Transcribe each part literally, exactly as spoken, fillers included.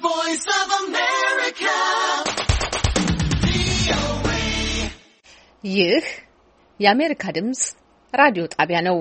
voice of America. ይህ የአሜሪካ ድምጽ ራዲዮ ጣቢያ ነው።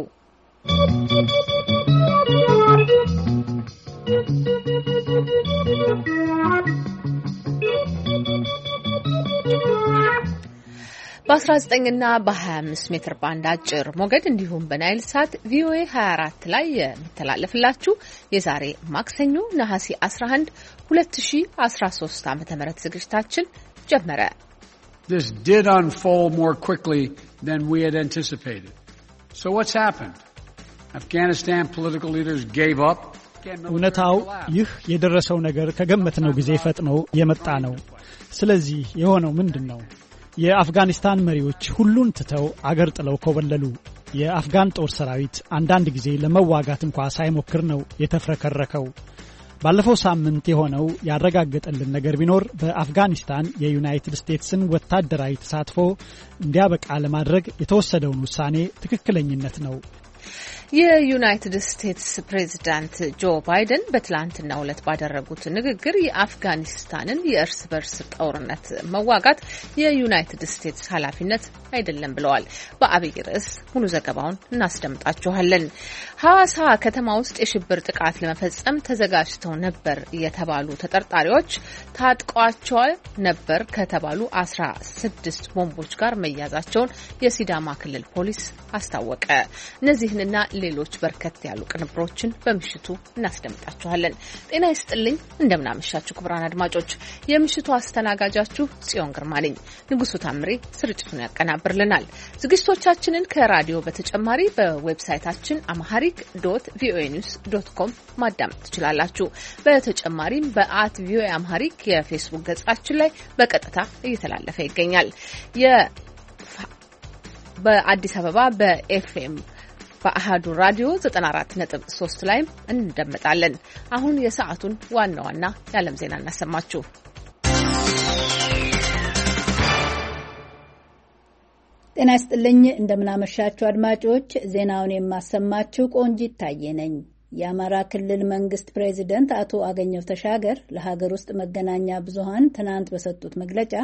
በ19 እና በ25 ሜትር ባንድ አጭር ሞገድ እንዲሁም በናይል ሳት ቪኦኤ ሃያ አራት ላይ የሚተላለፍላችሁ የዛሬ ማክሰኞ ነሐሴ አስራ አንድ ሁለት ሺህ አስራ ሶስት ዓመተ ምህረት ዝግጅታችን ጀመረ። This did unfold more quickly than we had anticipated. So what's happened? Afghanistan political leaders gave up. እውነታው ይህ የደረሰው ነገር ከገመትነው ጊዜ ፈጥኖ የመጣ ነው። ስለዚህ የሆነው ምንድነው? የአፍጋኒስታን መሪዎች ሁሉን ትተው አገር ጥለው ኮበለሉ። የአፍጋን ጦር ሰራዊት አንዳንድ ጊዜ ለመዋጋት እንኳን ሳይሞክር ነው የተፍረከረከው። ባለፈው ሳምንት የሆነው ያረጋገጠልን ነገር ቢኖር በአፍጋኒስታን የዩናይትድ ስቴትስን ወታደራዊ ተሳትፎ እንዲያበቃ ለማድረግ የተወሰደውን ውሳኔ ትክክለኝነት ነው። የዩናይትድ ስቴትስ ፕሬዝዳንት ጆ ባይደን በትላንትናው ዕለት ባደረጉት ንግግር የአፍጋኒስታንን የእርስ በርስ ጦርነት መዋጋት የዩናይትድ ስቴትስ ኃላፊነት አይደለም ብለዋል። በአብይ ርዕስ ሙሉ ዘገባውን እናስደምጣችኋለን። ሐዋሳ ከተማ ውስጥ የሽብር ጥቃት ለመፈጸም ተዘጋጅተው ነበር የተባሉ ተጠርጣሪዎች ታጥቀዋቸዋል ነበር ከተባሉ አስራ ስድስት ቦምቦች ጋር መያዛቸውን የሲዳማ ክልል ፖሊስ አስታወቀ። እነዚህንና ሌሎች በርከት ያሉ ቅንብሮችን በምሽቱ እናስደምጣችኋለን። ጤና ይስጥልኝ፣ እንደምናመሻችሁ ክቡራን አድማጮች። የምሽቱ አስተናጋጃችሁ ጽዮን ግርማ ነኝ። ንጉሱ ታምሬ ስርጭቱን ያቀናብርልናል። ዝግጅቶቻችንን ከራዲዮ በተጨማሪ በዌብሳይታችን amharic dot voa news dot com ማዳመጥ ትችላላችሁ። በተጨማሪም በአት ቪኦኤ amharic የፌስቡክ ገጻችን ላይ በቀጥታ እየተላለፈ ይገኛል። የ በአዲስ አበባ በኤፍኤም በአሃዱ ራዲዮ ዘጠና አራት ነጥብ ሶስት ላይ እንደመጣለን። አሁን የሰዓቱን ዋና ዋና የዓለም ዜና እናሰማችሁ። ጤና ይስጥልኝ፣ እንደምናመሻችሁ አድማጮች። ዜናውን የማሰማችሁ ቆንጂት ታዬ ነኝ። የአማራ ክልል መንግስት ፕሬዚደንት አቶ አገኘሁ ተሻገር ለሀገር ውስጥ መገናኛ ብዙሃን ትናንት በሰጡት መግለጫ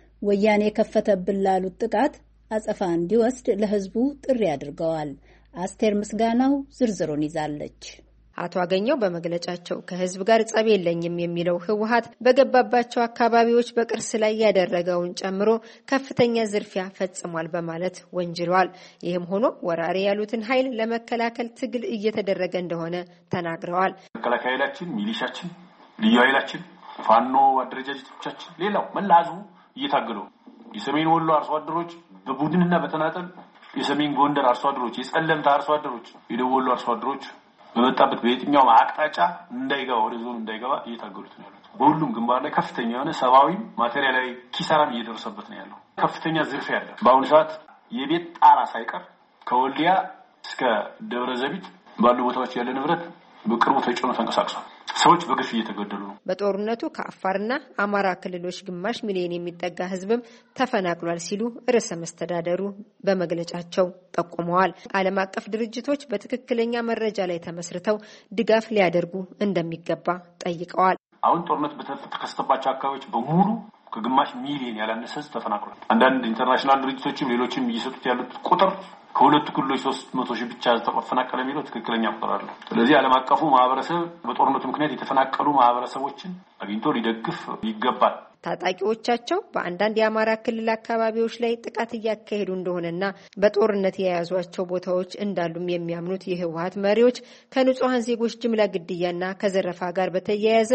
ወያኔ የከፈተብን ላሉት ጥቃት አጸፋ እንዲወስድ ለህዝቡ ጥሪ አድርገዋል። አስቴር ምስጋናው ዝርዝሩን ይዛለች። አቶ አገኘሁ በመግለጫቸው ከህዝብ ጋር ጸብ የለኝም የሚለው ህወሓት በገባባቸው አካባቢዎች በቅርስ ላይ ያደረገውን ጨምሮ ከፍተኛ ዝርፊያ ፈጽሟል በማለት ወንጅለዋል። ይህም ሆኖ ወራሪ ያሉትን ኃይል ለመከላከል ትግል እየተደረገ እንደሆነ ተናግረዋል። መከላከያ ኃይላችን፣ ሚሊሻችን፣ ልዩ ኃይላችን፣ ፋኖ አደረጃጀቶቻችን፣ ሌላው መላዙ እየታገሉ የሰሜን ወሎ አርሶ አደሮች በቡድንና በተናጠል የሰሜን ጎንደር አርሶ አደሮች፣ የጸለምታ አርሶ አደሮች፣ የደቡብ ወሎ አርሶ አደሮች በመጣበት በየትኛው አቅጣጫ እንዳይገባ ወደ ዞን እንዳይገባ እየታገሉት ነው ያሉት። በሁሉም ግንባር ላይ ከፍተኛ የሆነ ሰብአዊ ማቴሪያላዊ ኪሳራም እየደረሰበት ነው ያለው። ከፍተኛ ዝርፊያ ያለ በአሁኑ ሰዓት የቤት ጣራ ሳይቀር ከወልዲያ እስከ ደብረ ዘቢት ባሉ ቦታዎች ያለ ንብረት በቅርቡ ተጭኖ ተንቀሳቅሷል። ሰዎች በግፍ እየተገደሉ ነው። በጦርነቱ ከአፋርና አማራ ክልሎች ግማሽ ሚሊዮን የሚጠጋ ህዝብም ተፈናቅሏል ሲሉ ርዕሰ መስተዳደሩ በመግለጫቸው ጠቁመዋል። ዓለም አቀፍ ድርጅቶች በትክክለኛ መረጃ ላይ ተመስርተው ድጋፍ ሊያደርጉ እንደሚገባ ጠይቀዋል። አሁን ጦርነት በተከሰተባቸው አካባቢዎች በሙሉ ከግማሽ ሚሊዮን ያላነሰ ህዝብ ተፈናቅሏል። አንዳንድ ኢንተርናሽናል ድርጅቶችም ሌሎችም እየሰጡት ያሉት ቁጥር ከሁለቱ ክልሎች ሶስት መቶ ሺህ ብቻ ተፈናቀለ የሚለው ትክክለኛ ቁጥር አይደለም። ስለዚህ ዓለም አቀፉ ማህበረሰብ በጦርነቱ ምክንያት የተፈናቀሉ ማህበረሰቦችን አግኝቶ ሊደግፍ ይገባል። ታጣቂዎቻቸው በአንዳንድ የአማራ ክልል አካባቢዎች ላይ ጥቃት እያካሄዱ እንደሆነና በጦርነት የያዟቸው ቦታዎች እንዳሉም የሚያምኑት የህወሓት መሪዎች ከንጹሃን ዜጎች ጅምላ ግድያና ከዘረፋ ጋር በተያያዘ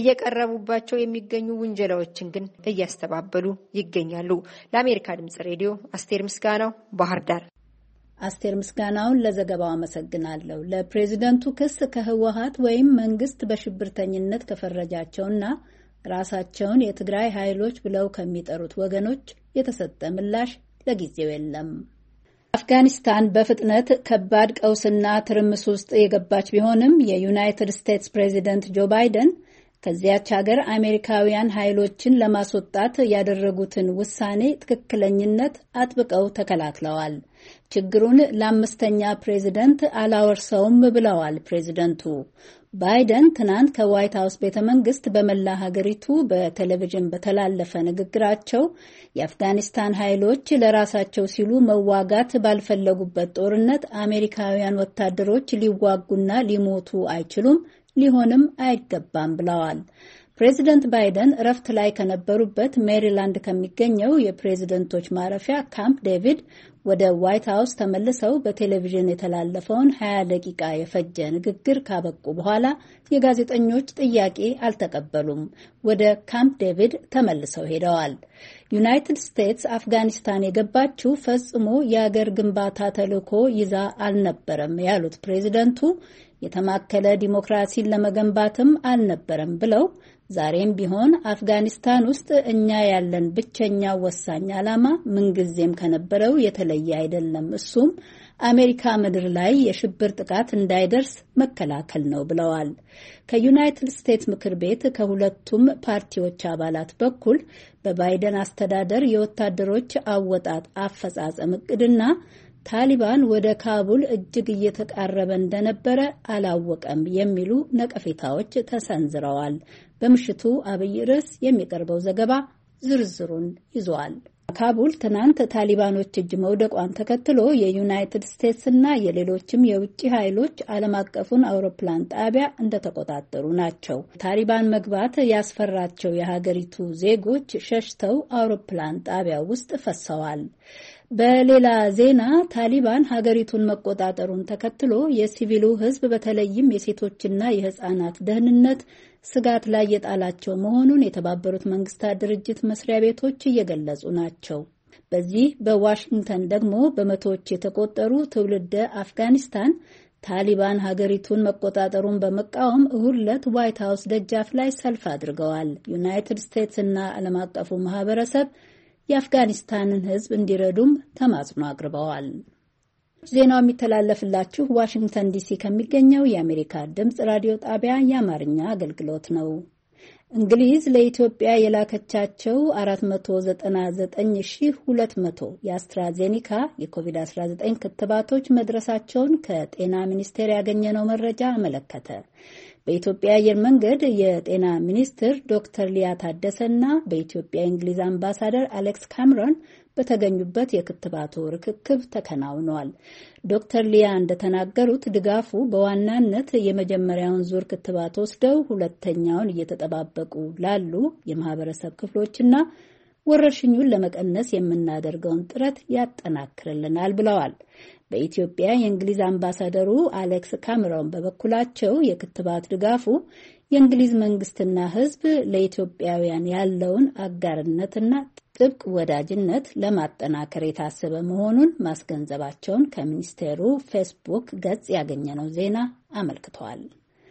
እየቀረቡባቸው የሚገኙ ውንጀላዎችን ግን እያስተባበሉ ይገኛሉ። ለአሜሪካ ድምጽ ሬዲዮ አስቴር ምስጋናው ባህር ዳር። አስቴር ምስጋናውን ለዘገባው አመሰግናለሁ። ለፕሬዝደንቱ ክስ ከህወሓት ወይም መንግስት በሽብርተኝነት ከፈረጃቸውና ራሳቸውን የትግራይ ኃይሎች ብለው ከሚጠሩት ወገኖች የተሰጠ ምላሽ ለጊዜው የለም። አፍጋኒስታን በፍጥነት ከባድ ቀውስና ትርምስ ውስጥ የገባች ቢሆንም የዩናይትድ ስቴትስ ፕሬዚደንት ጆ ባይደን ከዚያች ሀገር አሜሪካውያን ኃይሎችን ለማስወጣት ያደረጉትን ውሳኔ ትክክለኝነት አጥብቀው ተከላክለዋል። ችግሩን ለአምስተኛ ፕሬዝደንት አላወርሰውም ብለዋል ፕሬዝደንቱ። ባይደን ትናንት ከዋይት ሀውስ ቤተ መንግስት በመላ ሀገሪቱ በቴሌቪዥን በተላለፈ ንግግራቸው የአፍጋኒስታን ኃይሎች ለራሳቸው ሲሉ መዋጋት ባልፈለጉበት ጦርነት አሜሪካውያን ወታደሮች ሊዋጉና ሊሞቱ አይችሉም፣ ሊሆንም አይገባም ብለዋል። ፕሬዚደንት ባይደን እረፍት ላይ ከነበሩበት ሜሪላንድ ከሚገኘው የፕሬዝደንቶች ማረፊያ ካምፕ ዴቪድ ወደ ዋይት ሀውስ ተመልሰው በቴሌቪዥን የተላለፈውን ሀያ ደቂቃ የፈጀ ንግግር ካበቁ በኋላ የጋዜጠኞች ጥያቄ አልተቀበሉም። ወደ ካምፕ ዴቪድ ተመልሰው ሄደዋል። ዩናይትድ ስቴትስ አፍጋኒስታን የገባችው ፈጽሞ የአገር ግንባታ ተልዕኮ ይዛ አልነበረም ያሉት ፕሬዝደንቱ የተማከለ ዲሞክራሲን ለመገንባትም አልነበረም ብለው ዛሬም ቢሆን አፍጋኒስታን ውስጥ እኛ ያለን ብቸኛ ወሳኝ ዓላማ ምንጊዜም ከነበረው የተለየ አይደለም፣ እሱም አሜሪካ ምድር ላይ የሽብር ጥቃት እንዳይደርስ መከላከል ነው ብለዋል። ከዩናይትድ ስቴትስ ምክር ቤት ከሁለቱም ፓርቲዎች አባላት በኩል በባይደን አስተዳደር የወታደሮች አወጣጥ አፈጻጸም እቅድና ታሊባን ወደ ካቡል እጅግ እየተቃረበ እንደነበረ አላወቀም የሚሉ ነቀፌታዎች ተሰንዝረዋል። በምሽቱ አብይ ርዕስ የሚቀርበው ዘገባ ዝርዝሩን ይዟል። ካቡል ትናንት ታሊባኖች እጅ መውደቋን ተከትሎ የዩናይትድ ስቴትስና የሌሎችም የውጭ ኃይሎች ዓለም አቀፉን አውሮፕላን ጣቢያ እንደተቆጣጠሩ ናቸው። ታሊባን መግባት ያስፈራቸው የሀገሪቱ ዜጎች ሸሽተው አውሮፕላን ጣቢያው ውስጥ ፈሰዋል። በሌላ ዜና ታሊባን ሀገሪቱን መቆጣጠሩን ተከትሎ የሲቪሉ ሕዝብ በተለይም የሴቶችና የሕፃናት ደህንነት ስጋት ላይ የጣላቸው መሆኑን የተባበሩት መንግስታት ድርጅት መስሪያ ቤቶች እየገለጹ ናቸው። በዚህ በዋሽንግተን ደግሞ በመቶዎች የተቆጠሩ ትውልደ አፍጋኒስታን ታሊባን ሀገሪቱን መቆጣጠሩን በመቃወም እሁድ ዕለት ዋይት ሀውስ ደጃፍ ላይ ሰልፍ አድርገዋል። ዩናይትድ ስቴትስ እና ዓለም አቀፉ ማህበረሰብ የአፍጋኒስታንን ሕዝብ እንዲረዱም ተማጽኖ አቅርበዋል። ዜናው የሚተላለፍላችሁ ዋሽንግተን ዲሲ ከሚገኘው የአሜሪካ ድምፅ ራዲዮ ጣቢያ የአማርኛ አገልግሎት ነው። እንግሊዝ ለኢትዮጵያ የላከቻቸው አራት መቶ ዘጠና ዘጠኝ ሺህ ሁለት መቶ የአስትራዜኒካ የኮቪድ አስራ ዘጠኝ ክትባቶች መድረሳቸውን ከጤና ሚኒስቴር ያገኘነው መረጃ አመለከተ። በኢትዮጵያ አየር መንገድ የጤና ሚኒስትር ዶክተር ሊያ ታደሰና በኢትዮጵያ የእንግሊዝ አምባሳደር አሌክስ ካምሮን በተገኙበት የክትባቱ ርክክብ ተከናውኗል። ዶክተር ሊያ እንደተናገሩት ድጋፉ በዋናነት የመጀመሪያውን ዙር ክትባት ወስደው ሁለተኛውን እየተጠባበቁ ላሉ የማህበረሰብ ክፍሎችና ወረርሽኙን ለመቀነስ የምናደርገውን ጥረት ያጠናክርልናል ብለዋል። በኢትዮጵያ የእንግሊዝ አምባሳደሩ አሌክስ ካምሮን በበኩላቸው የክትባት ድጋፉ የእንግሊዝ መንግስትና ሕዝብ ለኢትዮጵያውያን ያለውን አጋርነትና ጥብቅ ወዳጅነት ለማጠናከር የታሰበ መሆኑን ማስገንዘባቸውን ከሚኒስቴሩ ፌስቡክ ገጽ ያገኘነው ዜና አመልክቷል።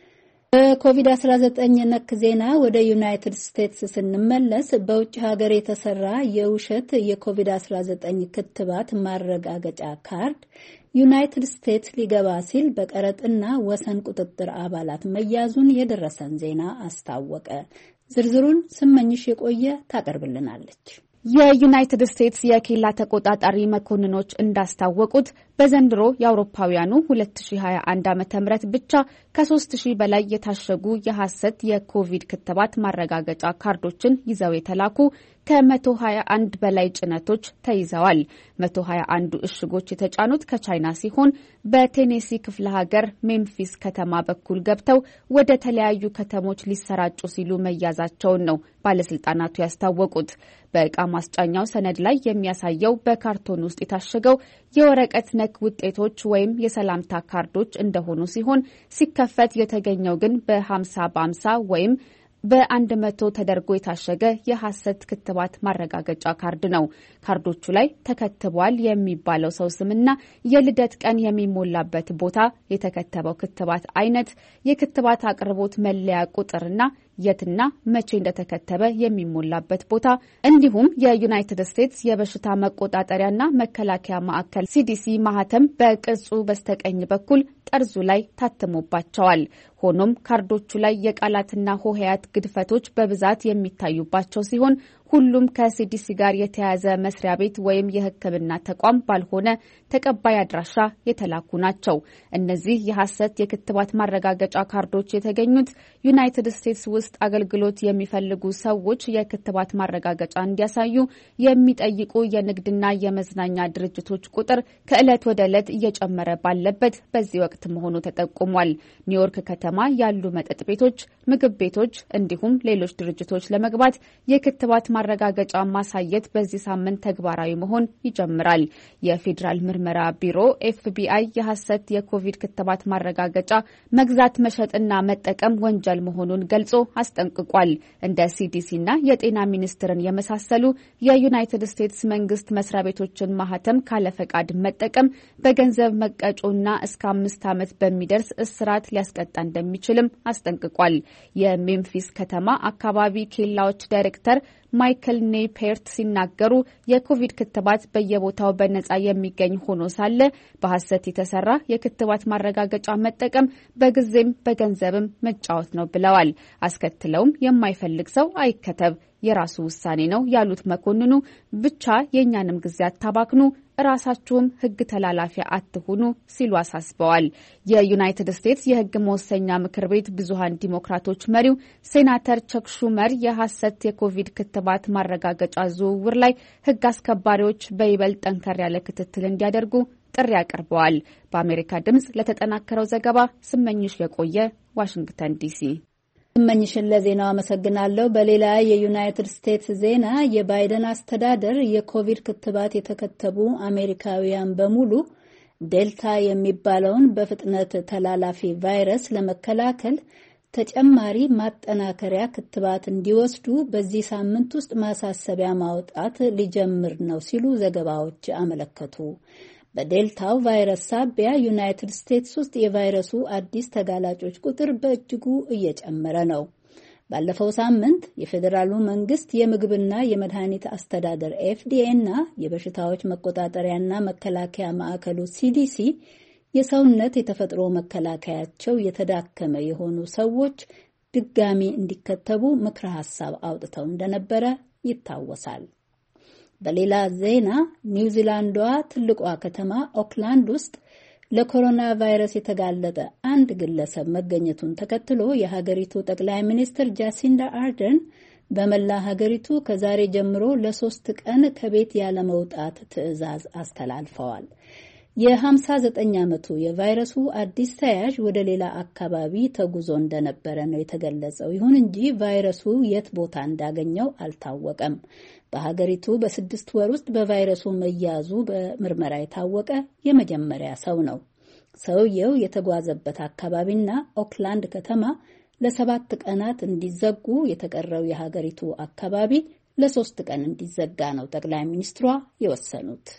በኮቪድ አስራ ዘጠኝ ነክ ዜና ወደ ዩናይትድ ስቴትስ ስንመለስ በውጭ ሀገር የተሰራ የውሸት የኮቪድ አስራ ዘጠኝ ክትባት ማረጋገጫ ካርድ ዩናይትድ ስቴትስ ሊገባ ሲል በቀረጥና ወሰን ቁጥጥር አባላት መያዙን የደረሰን ዜና አስታወቀ። ዝርዝሩን ስመኝሽ የቆየ ታቀርብልናለች። የዩናይትድ ስቴትስ የኬላ ተቆጣጣሪ መኮንኖች እንዳስታወቁት በዘንድሮ የአውሮፓውያኑ ሁለት ሺህ ሃያ አንድ ዓመተ ምህረት ብቻ ከሶስት ሺህ በላይ የታሸጉ የሐሰት የኮቪድ ክትባት ማረጋገጫ ካርዶችን ይዘው የተላኩ ከመቶ ሀያ አንድ በላይ ጭነቶች ተይዘዋል። መቶ ሀያ አንዱ እሽጎች የተጫኑት ከቻይና ሲሆን በቴኔሲ ክፍለ ሀገር ሜምፊስ ከተማ በኩል ገብተው ወደ ተለያዩ ከተሞች ሊሰራጩ ሲሉ መያዛቸውን ነው ባለስልጣናቱ ያስታወቁት። በእቃ ማስጫኛው ሰነድ ላይ የሚያሳየው በካርቶን ውስጥ የታሸገው የወረቀት ነክ ውጤቶች ወይም የሰላምታ ካርዶች እንደሆኑ ሲሆን ሲከፈት የተገኘው ግን በሀምሳ በሀምሳ ወይም በአንድ መቶ ተደርጎ የታሸገ የሐሰት ክትባት ማረጋገጫ ካርድ ነው። ካርዶቹ ላይ ተከትቧል የሚባለው ሰው ስምና የልደት ቀን የሚሞላበት ቦታ፣ የተከተበው ክትባት አይነት፣ የክትባት አቅርቦት መለያ ቁጥርና የትና መቼ እንደተከተበ የሚሞላበት ቦታ እንዲሁም የዩናይትድ ስቴትስ የበሽታ መቆጣጠሪያና መከላከያ ማዕከል ሲዲሲ ማህተም በቅርጹ በስተቀኝ በኩል ጠርዙ ላይ ታተሞባቸዋል። ሆኖም ካርዶቹ ላይ የቃላትና ሆሄያት ግድፈቶች በብዛት የሚታዩባቸው ሲሆን ሁሉም ከሲዲሲ ጋር የተያያዘ መስሪያ ቤት ወይም የሕክምና ተቋም ባልሆነ ተቀባይ አድራሻ የተላኩ ናቸው። እነዚህ የሐሰት የክትባት ማረጋገጫ ካርዶች የተገኙት ዩናይትድ ስቴትስ ውስጥ አገልግሎት የሚፈልጉ ሰዎች የክትባት ማረጋገጫ እንዲያሳዩ የሚጠይቁ የንግድና የመዝናኛ ድርጅቶች ቁጥር ከዕለት ወደ ዕለት እየጨመረ ባለበት በዚህ ወቅት መሆኑ ተጠቁሟል። ኒውዮርክ ከተማ ያሉ መጠጥ ቤቶች፣ ምግብ ቤቶች እንዲሁም ሌሎች ድርጅቶች ለመግባት የክትባት ማረጋገጫ ማሳየት በዚህ ሳምንት ተግባራዊ መሆን ይጀምራል። የፌዴራል ምርመራ ቢሮ ኤፍቢአይ የሐሰት የኮቪድ ክትባት ማረጋገጫ መግዛት መሸጥና መጠቀም ወንጀል መሆኑን ገልጾ አስጠንቅቋል። እንደ ሲዲሲና የጤና ሚኒስቴርን የመሳሰሉ የዩናይትድ ስቴትስ መንግስት መስሪያ ቤቶችን ማህተም ካለፈቃድ መጠቀም በገንዘብ መቀጮና እስከ አምስት ዓመት በሚደርስ እስራት ሊያስቀጣ እንደሚችልም አስጠንቅቋል። የሜምፊስ ከተማ አካባቢ ኬላዎች ዳይሬክተር ማይክል ኔፔርት ሲናገሩ የኮቪድ ክትባት በየቦታው በነጻ የሚገኝ ሆኖ ሳለ በሐሰት የተሰራ የክትባት ማረጋገጫ መጠቀም በጊዜም በገንዘብም መጫወት ነው ብለዋል። አስከትለውም የማይፈልግ ሰው አይከተብ፣ የራሱ ውሳኔ ነው ያሉት መኮንኑ ብቻ የእኛንም ጊዜ አታባክኑ፣ ራሳችሁም ሕግ ተላላፊ አትሁኑ ሲሉ አሳስበዋል። የዩናይትድ ስቴትስ የሕግ መወሰኛ ምክር ቤት ብዙሃን ዲሞክራቶች መሪው ሴናተር ቸክ ሹመር የሐሰት የኮቪድ ክትባት ማረጋገጫ ዝውውር ላይ ሕግ አስከባሪዎች በይበልጥ ጠንከር ያለ ክትትል እንዲያደርጉ ጥሪ አቅርበዋል። በአሜሪካ ድምጽ ለተጠናከረው ዘገባ ስመኝሽ የቆየ ዋሽንግተን ዲሲ። ስመኝሽን ለዜናው አመሰግናለሁ። በሌላ የዩናይትድ ስቴትስ ዜና የባይደን አስተዳደር የኮቪድ ክትባት የተከተቡ አሜሪካውያን በሙሉ ዴልታ የሚባለውን በፍጥነት ተላላፊ ቫይረስ ለመከላከል ተጨማሪ ማጠናከሪያ ክትባት እንዲወስዱ በዚህ ሳምንት ውስጥ ማሳሰቢያ ማውጣት ሊጀምር ነው ሲሉ ዘገባዎች አመለከቱ። በዴልታው ቫይረስ ሳቢያ ዩናይትድ ስቴትስ ውስጥ የቫይረሱ አዲስ ተጋላጮች ቁጥር በእጅጉ እየጨመረ ነው። ባለፈው ሳምንት የፌዴራሉ መንግስት የምግብና የመድኃኒት አስተዳደር ኤፍዲኤ እና የበሽታዎች መቆጣጠሪያና መከላከያ ማዕከሉ ሲዲሲ የሰውነት የተፈጥሮ መከላከያቸው የተዳከመ የሆኑ ሰዎች ድጋሚ እንዲከተቡ ምክረ ሐሳብ አውጥተው እንደነበረ ይታወሳል። በሌላ ዜና ኒውዚላንዷ ትልቋ ከተማ ኦክላንድ ውስጥ ለኮሮና ቫይረስ የተጋለጠ አንድ ግለሰብ መገኘቱን ተከትሎ የሀገሪቱ ጠቅላይ ሚኒስትር ጃሲንዳ አርደን በመላ ሀገሪቱ ከዛሬ ጀምሮ ለሶስት ቀን ከቤት ያለ መውጣት ትዕዛዝ አስተላልፈዋል። የ59 ዓመቱ የቫይረሱ አዲስ ተያዥ ወደ ሌላ አካባቢ ተጉዞ እንደነበረ ነው የተገለጸው። ይሁን እንጂ ቫይረሱ የት ቦታ እንዳገኘው አልታወቀም። በሀገሪቱ በስድስት ወር ውስጥ በቫይረሱ መያዙ በምርመራ የታወቀ የመጀመሪያ ሰው ነው። ሰውየው የተጓዘበት አካባቢና ኦክላንድ ከተማ ለሰባት ቀናት እንዲዘጉ፣ የተቀረው የሀገሪቱ አካባቢ ለሶስት ቀን እንዲዘጋ ነው ጠቅላይ ሚኒስትሯ የወሰኑት።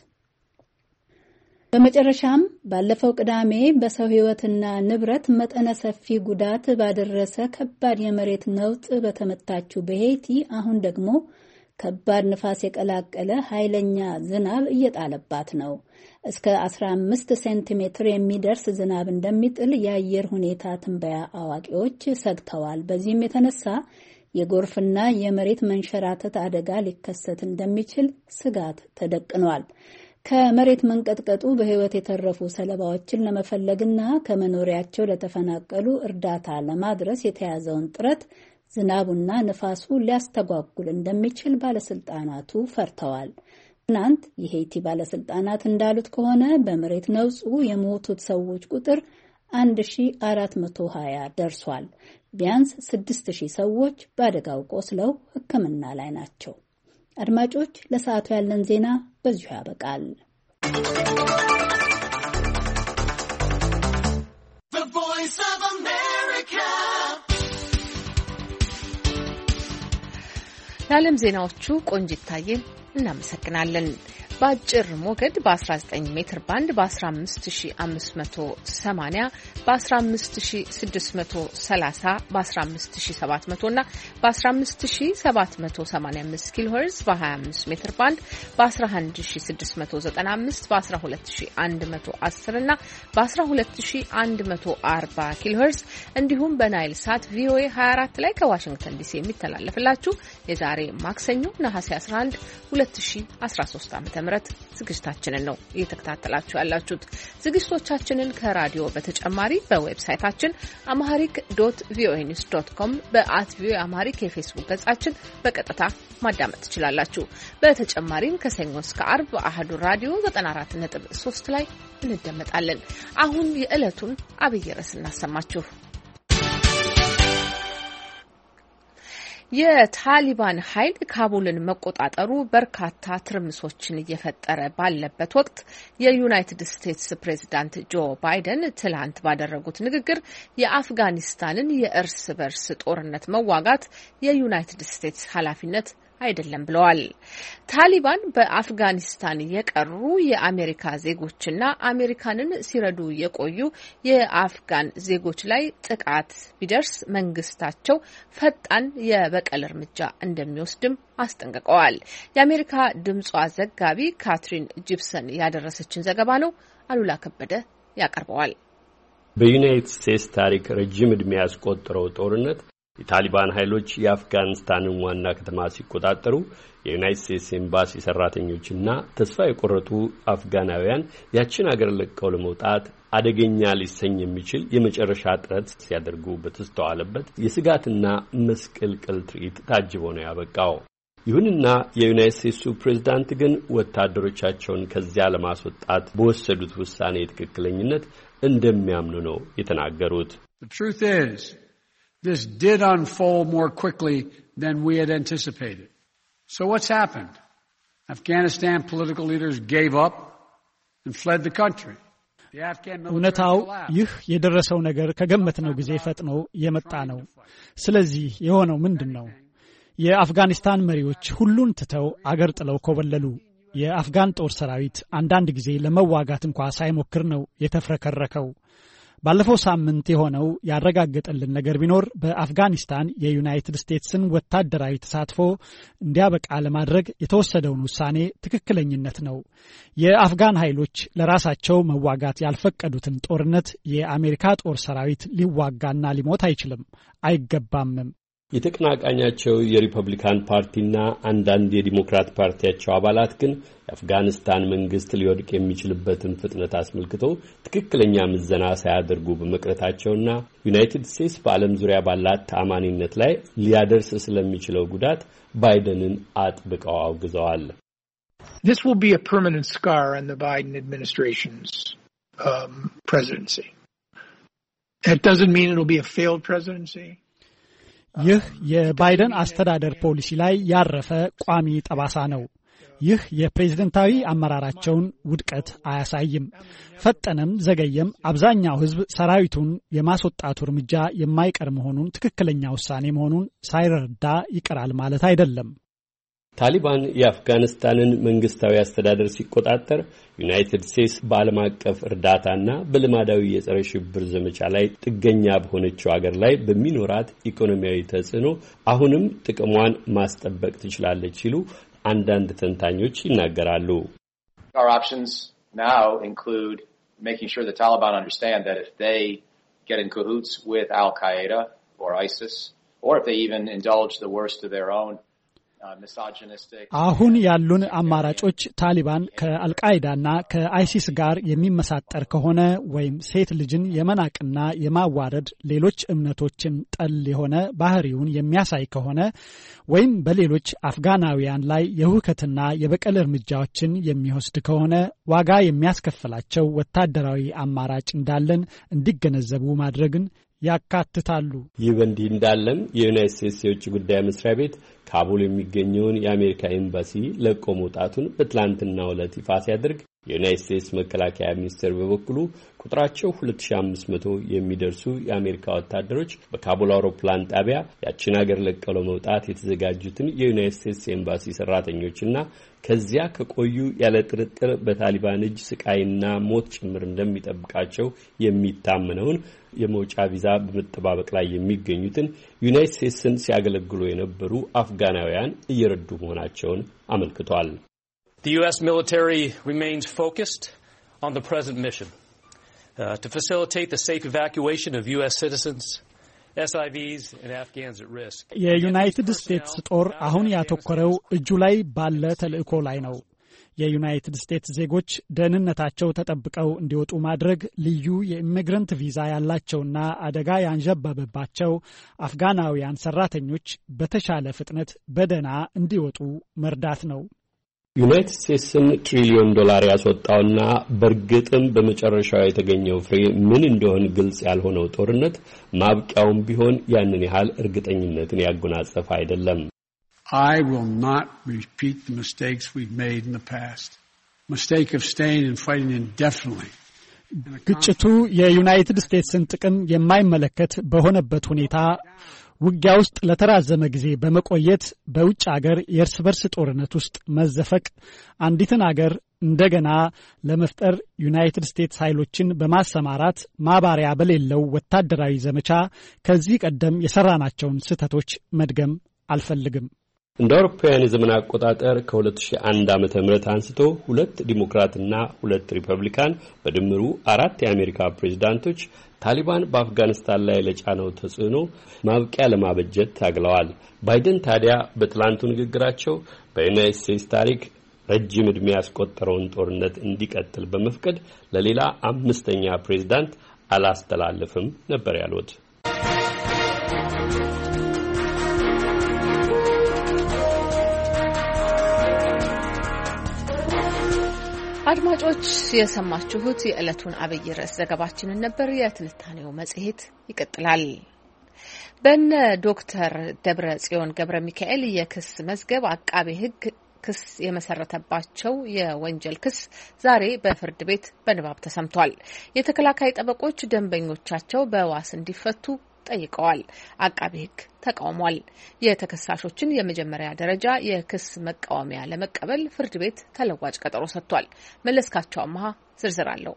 በመጨረሻም ባለፈው ቅዳሜ በሰው ሕይወትና ንብረት መጠነ ሰፊ ጉዳት ባደረሰ ከባድ የመሬት ነውጥ በተመታችው በሄይቲ አሁን ደግሞ ከባድ ንፋስ የቀላቀለ ኃይለኛ ዝናብ እየጣለባት ነው። እስከ አስራ አምስት ሴንቲሜትር የሚደርስ ዝናብ እንደሚጥል የአየር ሁኔታ ትንበያ አዋቂዎች ሰግተዋል። በዚህም የተነሳ የጎርፍና የመሬት መንሸራተት አደጋ ሊከሰት እንደሚችል ስጋት ተደቅኗል። ከመሬት መንቀጥቀጡ በሕይወት የተረፉ ሰለባዎችን ለመፈለግና ከመኖሪያቸው ለተፈናቀሉ እርዳታ ለማድረስ የተያዘውን ጥረት ዝናቡና ንፋሱ ሊያስተጓጉል እንደሚችል ባለስልጣናቱ ፈርተዋል። ትናንት የሄይቲ ባለስልጣናት እንዳሉት ከሆነ በመሬት ነውጡ የሞቱት ሰዎች ቁጥር አንድ ሺህ አራት መቶ ሀያ ደርሷል። ቢያንስ ስድስት ሺህ ሰዎች በአደጋው ቆስለው ሕክምና ላይ ናቸው። አድማጮች፣ ለሰዓቱ ያለን ዜና በዚሁ ያበቃል። ለዓለም ዜናዎቹ ቆንጂት ታዬን እናመሰግናለን። በአጭር ሞገድ በ19 ሜትር ባንድ በ15580 በ15630 በ15700 እና በ15785 ኪሎ ሄርዝ በ25 ሜትር ባንድ በ11695 በ12110 እና በ12140 ኪሎ ሄርዝ እንዲሁም በናይል ሳት ቪኦኤ ሃያ አራት ላይ ከዋሽንግተን ዲሲ የሚተላለፍላችሁ የዛሬ ማክሰኞ ነሐሴ አስራ አንድ ሁለት ሺህ አስራ ሶስት ዓ.ም ዝግጅታችንን ነው እየተከታተላችሁ ያላችሁት። ዝግጅቶቻችንን ከራዲዮ በተጨማሪ በዌብሳይታችን amharic dot voa news dot com በአት ቪኦኤ አምሃሪክ የፌስቡክ ገጻችን በቀጥታ ማዳመጥ ትችላላችሁ። በተጨማሪም ከሰኞ እስከ አርብ አህዱ ራዲዮ ዘጠና አራት ነጥብ ሶስት ላይ እንደመጣለን። አሁን የዕለቱን አብይ ርዕስ እናሰማችሁ። የታሊባን ኃይል ካቡልን መቆጣጠሩ በርካታ ትርምሶችን እየፈጠረ ባለበት ወቅት የዩናይትድ ስቴትስ ፕሬዝዳንት ጆ ባይደን ትላንት ባደረጉት ንግግር የአፍጋኒስታንን የእርስ በርስ ጦርነት መዋጋት የዩናይትድ ስቴትስ ኃላፊነት አይደለም ብለዋል። ታሊባን በአፍጋኒስታን የቀሩ የአሜሪካ ዜጎችና አሜሪካንን ሲረዱ የቆዩ የአፍጋን ዜጎች ላይ ጥቃት ቢደርስ መንግስታቸው ፈጣን የበቀል እርምጃ እንደሚወስድም አስጠንቅቀዋል። የአሜሪካ ድምጿ ዘጋቢ ካትሪን ጂፕሰን ያደረሰችን ዘገባ ነው። አሉላ ከበደ ያቀርበዋል። በዩናይትድ ስቴትስ ታሪክ ረጅም ዕድሜ ያስቆጠረው ጦርነት የታሊባን ኃይሎች የአፍጋኒስታንን ዋና ከተማ ሲቆጣጠሩ የዩናይትድ ስቴትስ ኤምባሲ ሰራተኞችና ተስፋ የቆረጡ አፍጋናውያን ያችን አገር ለቀው ለመውጣት አደገኛ ሊሰኝ የሚችል የመጨረሻ ጥረት ሲያደርጉ በተስተዋለበት የስጋትና መስቀልቅል ትርኢት ታጅቦ ነው ያበቃው። ይሁንና የዩናይትድ ስቴትሱ ፕሬዝዳንት ግን ወታደሮቻቸውን ከዚያ ለማስወጣት በወሰዱት ውሳኔ ትክክለኝነት እንደሚያምኑ ነው የተናገሩት። The truth is this did unfold more quickly than we had anticipated. So what's happened? Afghanistan political leaders gave up and fled the country. እውነታው ይህ የደረሰው ነገር ከገመትነው ጊዜ ፈጥኖ የመጣ ነው። ስለዚህ የሆነው ምንድነው? የአፍጋኒስታን መሪዎች ሁሉን ትተው አገር ጥለው ኮበለሉ። የአፍጋን ጦር ሰራዊት አንዳንድ ጊዜ ለመዋጋት እንኳን ሳይሞክር ነው የተፍረከረከው። ባለፈው ሳምንት የሆነው ያረጋገጠልን ነገር ቢኖር በአፍጋኒስታን የዩናይትድ ስቴትስን ወታደራዊ ተሳትፎ እንዲያበቃ ለማድረግ የተወሰደውን ውሳኔ ትክክለኝነት ነው። የአፍጋን ኃይሎች ለራሳቸው መዋጋት ያልፈቀዱትን ጦርነት የአሜሪካ ጦር ሰራዊት ሊዋጋና ሊሞት አይችልም፣ አይገባምም። የተቀናቃኛቸው የሪፐብሊካን ፓርቲና አንዳንድ የዲሞክራት ፓርቲያቸው አባላት ግን የአፍጋኒስታን መንግስት ሊወድቅ የሚችልበትን ፍጥነት አስመልክቶ ትክክለኛ ምዘና ሳያደርጉ በመቅረታቸውና ዩናይትድ ስቴትስ በዓለም ዙሪያ ባላት ተአማኒነት ላይ ሊያደርስ ስለሚችለው ጉዳት ባይደንን አጥብቀው አውግዘዋል። This will be a permanent scar on the Biden administration's um, presidency. That doesn't mean it will be a failed presidency. ይህ የባይደን አስተዳደር ፖሊሲ ላይ ያረፈ ቋሚ ጠባሳ ነው። ይህ የፕሬዝዳንታዊ አመራራቸውን ውድቀት አያሳይም። ፈጠነም ዘገየም አብዛኛው ሕዝብ ሰራዊቱን የማስወጣቱ እርምጃ የማይቀር መሆኑን ትክክለኛ ውሳኔ መሆኑን ሳይረዳ ይቀራል ማለት አይደለም። ታሊባን የአፍጋኒስታንን መንግስታዊ አስተዳደር ሲቆጣጠር ዩናይትድ ስቴትስ በዓለም አቀፍ እርዳታና በልማዳዊ የጸረ ሽብር ዘመቻ ላይ ጥገኛ በሆነችው አገር ላይ በሚኖራት ኢኮኖሚያዊ ተጽዕኖ አሁንም ጥቅሟን ማስጠበቅ ትችላለች ሲሉ አንዳንድ ተንታኞች ይናገራሉ። Our options now include making sure the Taliban understand that if they get in cahoots with Al-Qaeda or ISIS, or if they even indulge the worst of their own አሁን ያሉን አማራጮች ታሊባን ከአልቃይዳና ከአይሲስ ጋር የሚመሳጠር ከሆነ ወይም ሴት ልጅን የመናቅና የማዋረድ ሌሎች እምነቶችን ጠል የሆነ ባህሪውን የሚያሳይ ከሆነ ወይም በሌሎች አፍጋናውያን ላይ የሁከትና የበቀል እርምጃዎችን የሚወስድ ከሆነ ዋጋ የሚያስከፍላቸው ወታደራዊ አማራጭ እንዳለን እንዲገነዘቡ ማድረግን ያካትታሉ። ይህ በእንዲህ እንዳለም የዩናይትድ ስቴትስ የውጭ ጉዳይ መስሪያ ቤት ካቡል የሚገኘውን የአሜሪካ ኤምባሲ ለቆ መውጣቱን በትላንትናው ዕለት ይፋ ሲያደርግ የዩናይትድ ስቴትስ መከላከያ ሚኒስቴር በበኩሉ ቁጥራቸው ሁለት ሺህ አምስት መቶ የሚደርሱ የአሜሪካ ወታደሮች በካቡል አውሮፕላን ጣቢያ ያቺን ሀገር ለቀው ለመውጣት የተዘጋጁትን የዩናይትድ ስቴትስ ኤምባሲ ሰራተኞችና ከዚያ ከቆዩ ያለ ጥርጥር በታሊባን እጅ ስቃይና ሞት ጭምር እንደሚጠብቃቸው የሚታመነውን የመውጫ ቪዛ በመጠባበቅ ላይ የሚገኙትን ዩናይትድ ስቴትስን ሲያገለግሉ የነበሩ አፍጋናውያን እየረዱ መሆናቸውን አመልክቷል። The U S military remains focused on the present mission uh, to facilitate the safe evacuation of U S citizens, S I Vs and Afghans at risk. የዩናይትድ ስቴትስ ጦር አሁን ያተኮረው እጁ ላይ ባለ ተልእኮ ላይ ነው። የዩናይትድ ስቴትስ ዜጎች ደህንነታቸው ተጠብቀው እንዲወጡ ማድረግ፣ ልዩ የኢሚግራንት ቪዛ ያላቸውና አደጋ ያንዣበበባቸው አፍጋናውያን ሰራተኞች በተሻለ ፍጥነት በደህና እንዲወጡ መርዳት ነው። ዩናይትድ ስቴትስን ትሪሊዮን ዶላር ያስወጣውና በርግጥም በመጨረሻው የተገኘው ፍሬ ምን እንደሆነ ግልጽ ያልሆነው ጦርነት ማብቂያውም ቢሆን ያንን ያህል እርግጠኝነትን ያጎናጸፈ አይደለም። I will not repeat the mistakes we've made in the past. Mistake of staying and fighting indefinitely. ግጭቱ የዩናይትድ ስቴትስን ጥቅም የማይመለከት በሆነበት ሁኔታ ውጊያ ውስጥ ለተራዘመ ጊዜ በመቆየት በውጭ ሀገር የእርስ በርስ ጦርነት ውስጥ መዘፈቅ አንዲትን ሀገር እንደገና ለመፍጠር ዩናይትድ ስቴትስ ኃይሎችን በማሰማራት ማባሪያ በሌለው ወታደራዊ ዘመቻ ከዚህ ቀደም የሰራናቸውን ስህተቶች መድገም አልፈልግም። እንደ አውሮፓውያን የዘመን አቆጣጠር ከሁለት ሺህ አንድ ዓመተ ምህረት አንስቶ ሁለት ዲሞክራትና ሁለት ሪፐብሊካን በድምሩ አራት የአሜሪካ ፕሬዝዳንቶች ታሊባን በአፍጋኒስታን ላይ ለጫነው ተጽዕኖ ማብቂያ ለማበጀት ታግለዋል። ባይደን ታዲያ በትላንቱ ንግግራቸው በዩናይትድ ስቴትስ ታሪክ ረጅም ዕድሜ ያስቆጠረውን ጦርነት እንዲቀጥል በመፍቀድ ለሌላ አምስተኛ ፕሬዝዳንት አላስተላልፍም ነበር ያሉት። አድማጮች የሰማችሁት የዕለቱን አብይ ርዕስ ዘገባችንን ነበር። የትንታኔው መጽሔት ይቀጥላል። በእነ ዶክተር ደብረጽዮን ገብረ ሚካኤል የክስ መዝገብ አቃቤ ሕግ ክስ የመሰረተባቸው የወንጀል ክስ ዛሬ በፍርድ ቤት በንባብ ተሰምቷል። የተከላካይ ጠበቆች ደንበኞቻቸው በዋስ እንዲፈቱ ጠይቀዋል። አቃቤ ሕግ ተቃውሟል። የተከሳሾችን የመጀመሪያ ደረጃ የክስ መቃወሚያ ለመቀበል ፍርድ ቤት ተለዋጭ ቀጠሮ ሰጥቷል። መለስካቸው አማሃ ዝርዝር አለው።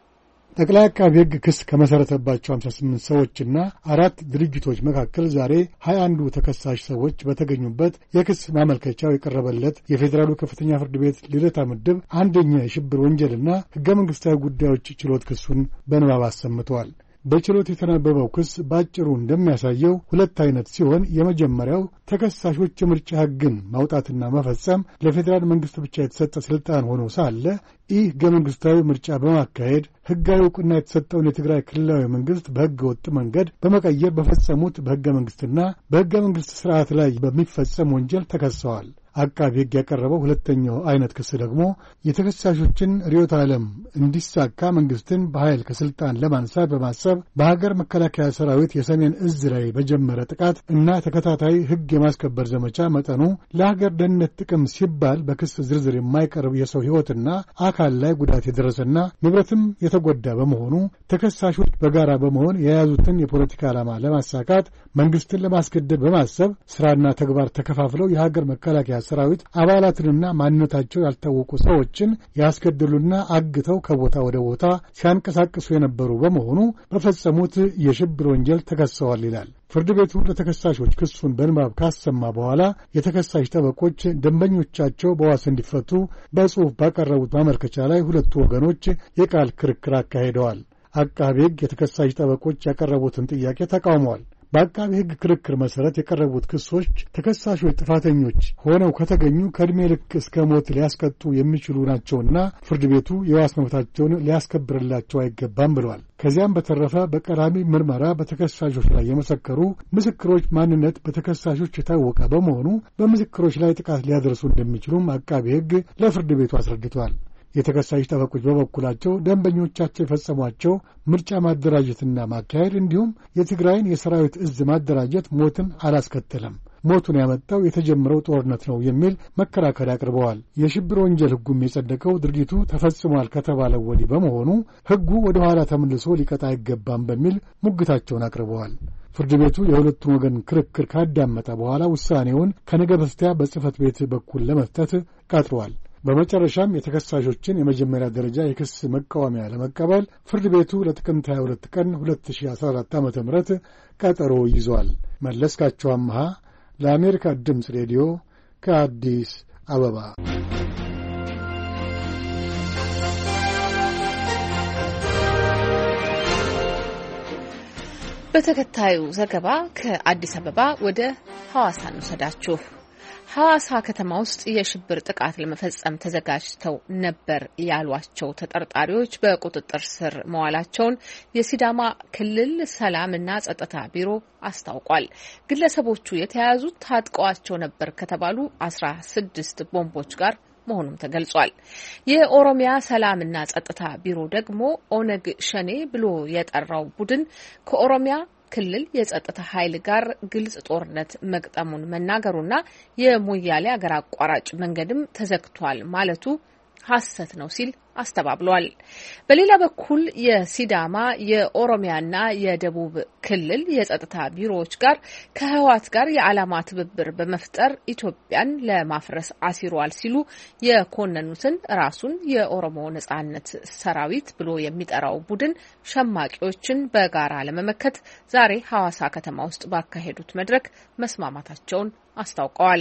ጠቅላይ አቃቤ ሕግ ክስ ከመሰረተባቸው ሃምሳ ስምንት ሰዎችና አራት ድርጅቶች መካከል ዛሬ ሃያ አንዱ ተከሳሽ ሰዎች በተገኙበት የክስ ማመልከቻው የቀረበለት የፌዴራሉ ከፍተኛ ፍርድ ቤት ልደታ ምድብ አንደኛ የሽብር ወንጀልና ሕገ መንግስታዊ ጉዳዮች ችሎት ክሱን በንባብ አሰምተዋል። በችሎት የተነበበው ክስ ባጭሩ እንደሚያሳየው ሁለት አይነት ሲሆን የመጀመሪያው ተከሳሾች የምርጫ ሕግን ማውጣትና መፈጸም ለፌዴራል መንግስት ብቻ የተሰጠ ስልጣን ሆኖ ሳለ ይህ ሕገ መንግስታዊ ምርጫ በማካሄድ ሕጋዊ ዕውቅና የተሰጠውን የትግራይ ክልላዊ መንግስት በሕገ ወጥ መንገድ በመቀየር በፈጸሙት በሕገ መንግስትና በሕገ መንግስት ስርዓት ላይ በሚፈጸም ወንጀል ተከሰዋል። አቃቤ ሕግ ያቀረበው ሁለተኛው አይነት ክስ ደግሞ የተከሳሾችን ርዕዮተ ዓለም እንዲሳካ መንግስትን በኃይል ከስልጣን ለማንሳት በማሰብ በሀገር መከላከያ ሰራዊት የሰሜን እዝ ላይ በጀመረ ጥቃት እና ተከታታይ ሕግ የማስከበር ዘመቻ መጠኑ ለሀገር ደህንነት ጥቅም ሲባል በክስ ዝርዝር የማይቀርብ የሰው ሕይወትና አካል ላይ ጉዳት የደረሰና ንብረትም የተጎዳ በመሆኑ ተከሳሾች በጋራ በመሆን የያዙትን የፖለቲካ ዓላማ ለማሳካት መንግስትን ለማስገደድ በማሰብ ስራና ተግባር ተከፋፍለው የሀገር መከላከያ ሰራዊት አባላትንና ማንነታቸው ያልታወቁ ሰዎችን ያስገድሉና አግተው ከቦታ ወደ ቦታ ሲያንቀሳቅሱ የነበሩ በመሆኑ በፈጸሙት የሽብር ወንጀል ተከሰዋል ይላል። ፍርድ ቤቱ ለተከሳሾች ክሱን በንባብ ካሰማ በኋላ የተከሳሽ ጠበቆች ደንበኞቻቸው በዋስ እንዲፈቱ በጽሑፍ ባቀረቡት ማመልከቻ ላይ ሁለቱ ወገኖች የቃል ክርክር አካሂደዋል። አቃቤ ሕግ የተከሳሽ ጠበቆች ያቀረቡትን ጥያቄ ተቃውመዋል። በአቃቤ ሕግ ክርክር መሰረት የቀረቡት ክሶች ተከሳሾች ጥፋተኞች ሆነው ከተገኙ ከዕድሜ ልክ እስከ ሞት ሊያስቀጡ የሚችሉ ናቸውና ፍርድ ቤቱ የዋስ መብታቸውን ሊያስከብርላቸው አይገባም ብለዋል። ከዚያም በተረፈ በቀዳሚ ምርመራ በተከሳሾች ላይ የመሰከሩ ምስክሮች ማንነት በተከሳሾች የታወቀ በመሆኑ በምስክሮች ላይ ጥቃት ሊያደርሱ እንደሚችሉም አቃቤ ሕግ ለፍርድ ቤቱ አስረድቷል። የተከሳሽ ጠበቆች በበኩላቸው ደንበኞቻቸው የፈጸሟቸው ምርጫ ማደራጀትና ማካሄድ እንዲሁም የትግራይን የሰራዊት እዝ ማደራጀት ሞትን አላስከተለም፣ ሞቱን ያመጣው የተጀመረው ጦርነት ነው የሚል መከራከሪያ አቅርበዋል። የሽብር ወንጀል ሕጉም የጸደቀው ድርጊቱ ተፈጽሟል ከተባለው ወዲህ በመሆኑ ሕጉ ወደ ኋላ ተመልሶ ሊቀጣ አይገባም በሚል ሙግታቸውን አቅርበዋል። ፍርድ ቤቱ የሁለቱን ወገን ክርክር ካዳመጠ በኋላ ውሳኔውን ከነገ በስቲያ በጽህፈት ቤት በኩል ለመስጠት ቀጥሯል። በመጨረሻም የተከሳሾችን የመጀመሪያ ደረጃ የክስ መቃወሚያ ለመቀበል ፍርድ ቤቱ ለጥቅምት ሃያ ሁለት ቀን ሁለት ሺህ አስራ አራት ዓመተ ምህረት ቀጠሮ ይዟል። መለስካቸው አምሃ ለአሜሪካ ድምፅ ሬዲዮ ከአዲስ አበባ። በተከታዩ ዘገባ ከአዲስ አበባ ወደ ሐዋሳ እንሰዳችሁ። ሐዋሳ ከተማ ውስጥ የሽብር ጥቃት ለመፈጸም ተዘጋጅተው ነበር ያሏቸው ተጠርጣሪዎች በቁጥጥር ስር መዋላቸውን የሲዳማ ክልል ሰላምና ጸጥታ ቢሮ አስታውቋል። ግለሰቦቹ የተያዙት ታጥቀዋቸው ነበር ከተባሉ አስራ ስድስት ቦምቦች ጋር መሆኑም ተገልጿል። የኦሮሚያ ሰላምና ጸጥታ ቢሮ ደግሞ ኦነግ ሸኔ ብሎ የጠራው ቡድን ከኦሮሚያ ክልል የጸጥታ ኃይል ጋር ግልጽ ጦርነት መግጠሙን መናገሩና የሞያሌ አገር አቋራጭ መንገድም ተዘግቷል ማለቱ ሐሰት ነው ሲል አስተባብሏል። በሌላ በኩል የሲዳማ የኦሮሚያና የደቡብ ክልል የጸጥታ ቢሮዎች ጋር ከህወሓት ጋር የዓላማ ትብብር በመፍጠር ኢትዮጵያን ለማፍረስ አሲሯል ሲሉ የኮነኑትን ራሱን የኦሮሞ ነጻነት ሰራዊት ብሎ የሚጠራው ቡድን ሸማቂዎችን በጋራ ለመመከት ዛሬ ሐዋሳ ከተማ ውስጥ ባካሄዱት መድረክ መስማማታቸውን አስታውቀዋል።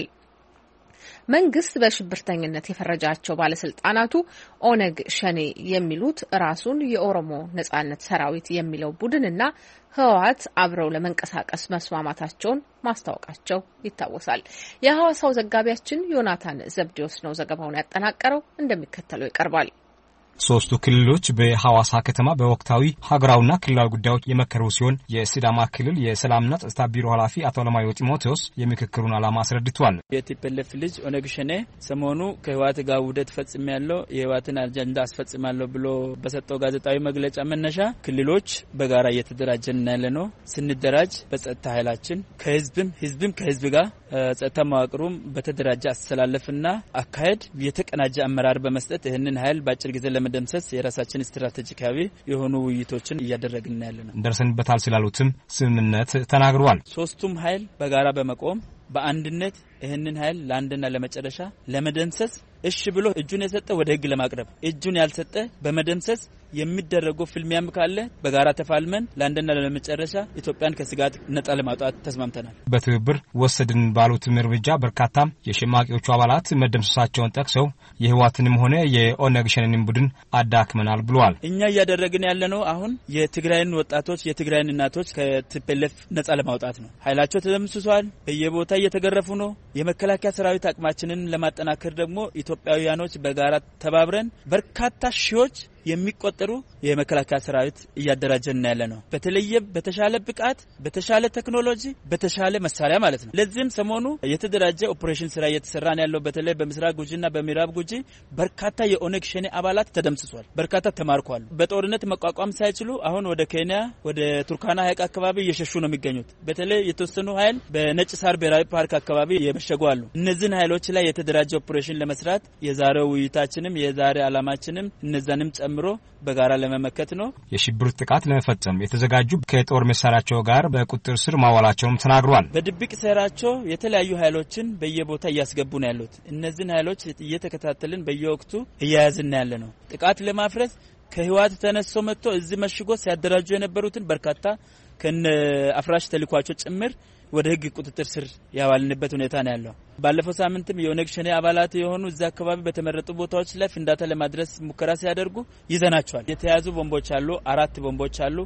መንግስት በሽብርተኝነት የፈረጃቸው ባለስልጣናቱ ኦነግ ሸኔ የሚሉት ራሱን የኦሮሞ ነጻነት ሰራዊት የሚለው ቡድንና ህወሓት አብረው ለመንቀሳቀስ መስማማታቸውን ማስታወቃቸው ይታወሳል። የሐዋሳው ዘጋቢያችን ዮናታን ዘብዴዎስ ነው ዘገባውን ያጠናቀረው፣ እንደሚከተለው ይቀርባል። ሶስቱ ክልሎች በሐዋሳ ከተማ በወቅታዊ ሀገራዊና ክልላዊ ጉዳዮች የመከሩ ሲሆን የሲዳማ ክልል የሰላምና ጸጥታ ቢሮ ኃላፊ አቶ ለማዮ ጢሞቴዎስ የምክክሩን ዓላማ አስረድቷል። የቲፒኤልኤፍ ልጅ ኦነግ ሸኔ ሰሞኑ ከህወሓት ጋር ውህደት ፈጽሜያለሁ፣ የህወሓትን አጀንዳ አስፈጽማለሁ ብሎ በሰጠው ጋዜጣዊ መግለጫ መነሻ ክልሎች በጋራ እየተደራጀን ያለ ነው። ስንደራጅ በጸጥታ ኃይላችን ከህዝብም ህዝብም ከህዝብ ጋር ጸጥታ መዋቅሩም በተደራጀ አስተላለፍና አካሄድ የተቀናጀ አመራር በመስጠት ይህንን ኃይል በአጭር ጊዜ ለመደምሰስ የራሳችን ስትራቴጂካዊ የሆኑ ውይይቶችን እያደረግን ያለነው ደርሰንበታል ስላሉትም ስምምነት ተናግሯል። ሶስቱም ኃይል በጋራ በመቆም በአንድነት ይህንን ኃይል ለአንድና ለመጨረሻ ለመደምሰስ እሺ ብሎ እጁን የሰጠ ወደ ህግ ለማቅረብ እጁን ያልሰጠ በመደምሰስ የሚደረገው ፍልሚያም ካለ በጋራ ተፋልመን ለአንድና ለመጨረሻ ኢትዮጵያን ከስጋት ነጻ ለማውጣት ተስማምተናል። በትብብር ወሰድን ባሉት እርምጃ በርካታ የሸማቂዎቹ አባላት መደምሰሳቸውን ጠቅሰው የህወሓትንም ሆነ የኦነግ ሸኔን ቡድን አዳክመናል ብለዋል። እኛ እያደረግን ያለነው አሁን የትግራይን ወጣቶች የትግራይን እናቶች ከቲፒኤልኤፍ ነጻ ለማውጣት ነው። ኃይላቸው ተደምስሷል፣ በየቦታ እየተገረፉ ነው። የመከላከያ ሰራዊት አቅማችንን ለማጠናከር ደግሞ ኢትዮጵያውያኖች በጋራ ተባብረን በርካታ ሺዎች የሚቆጠሩ የመከላከያ ሰራዊት እያደራጀን ያለ ነው። በተለየ በተሻለ ብቃት፣ በተሻለ ቴክኖሎጂ፣ በተሻለ መሳሪያ ማለት ነው። ለዚህም ሰሞኑ የተደራጀ ኦፕሬሽን ስራ እየተሰራ ነው ያለው። በተለይ በምስራቅ ጉጂና በምዕራብ ጉጂ በርካታ የኦነግ ሸኔ አባላት ተደምስሷል፣ በርካታ ተማርከዋል። በጦርነት መቋቋም ሳይችሉ አሁን ወደ ኬንያ ወደ ቱርካና ሐይቅ አካባቢ እየሸሹ ነው የሚገኙት። በተለይ የተወሰኑ ኃይል በነጭ ሳር ብሔራዊ ፓርክ አካባቢ የመሸጉ አሉ። እነዚህን ኃይሎች ላይ የተደራጀ ኦፕሬሽን ለመስራት የዛሬው ውይይታችንም የዛሬ ዓላማችንም እነዛንም ጨምሮ በጋራ ለመመከት ነው። የሽብር ጥቃት ለመፈጸም የተዘጋጁ ከጦር መሳሪያቸው ጋር በቁጥጥር ስር ማዋላቸውም ተናግሯል። በድብቅ ሰራቸው የተለያዩ ኃይሎችን በየቦታ እያስገቡ ነው ያሉት። እነዚህን ኃይሎች እየተከታተልን በየወቅቱ እያያዝን ያለ ነው። ጥቃት ለማፍረስ ከህወሓት ተነስቶ መጥቶ እዚህ መሽጎ ሲያደራጁ የነበሩትን በርካታ ከነ አፍራሽ ተልኳቸው ጭምር ወደ ህግ ቁጥጥር ስር ያዋልንበት ሁኔታ ነው ያለው። ባለፈው ሳምንትም የኦነግ ሸኔ አባላት የሆኑ እዛ አካባቢ በተመረጡ ቦታዎች ላይ ፍንዳታ ለማድረስ ሙከራ ሲያደርጉ ይዘናቸዋል። የተያዙ ቦምቦች አሉ፣ አራት ቦምቦች አሉ።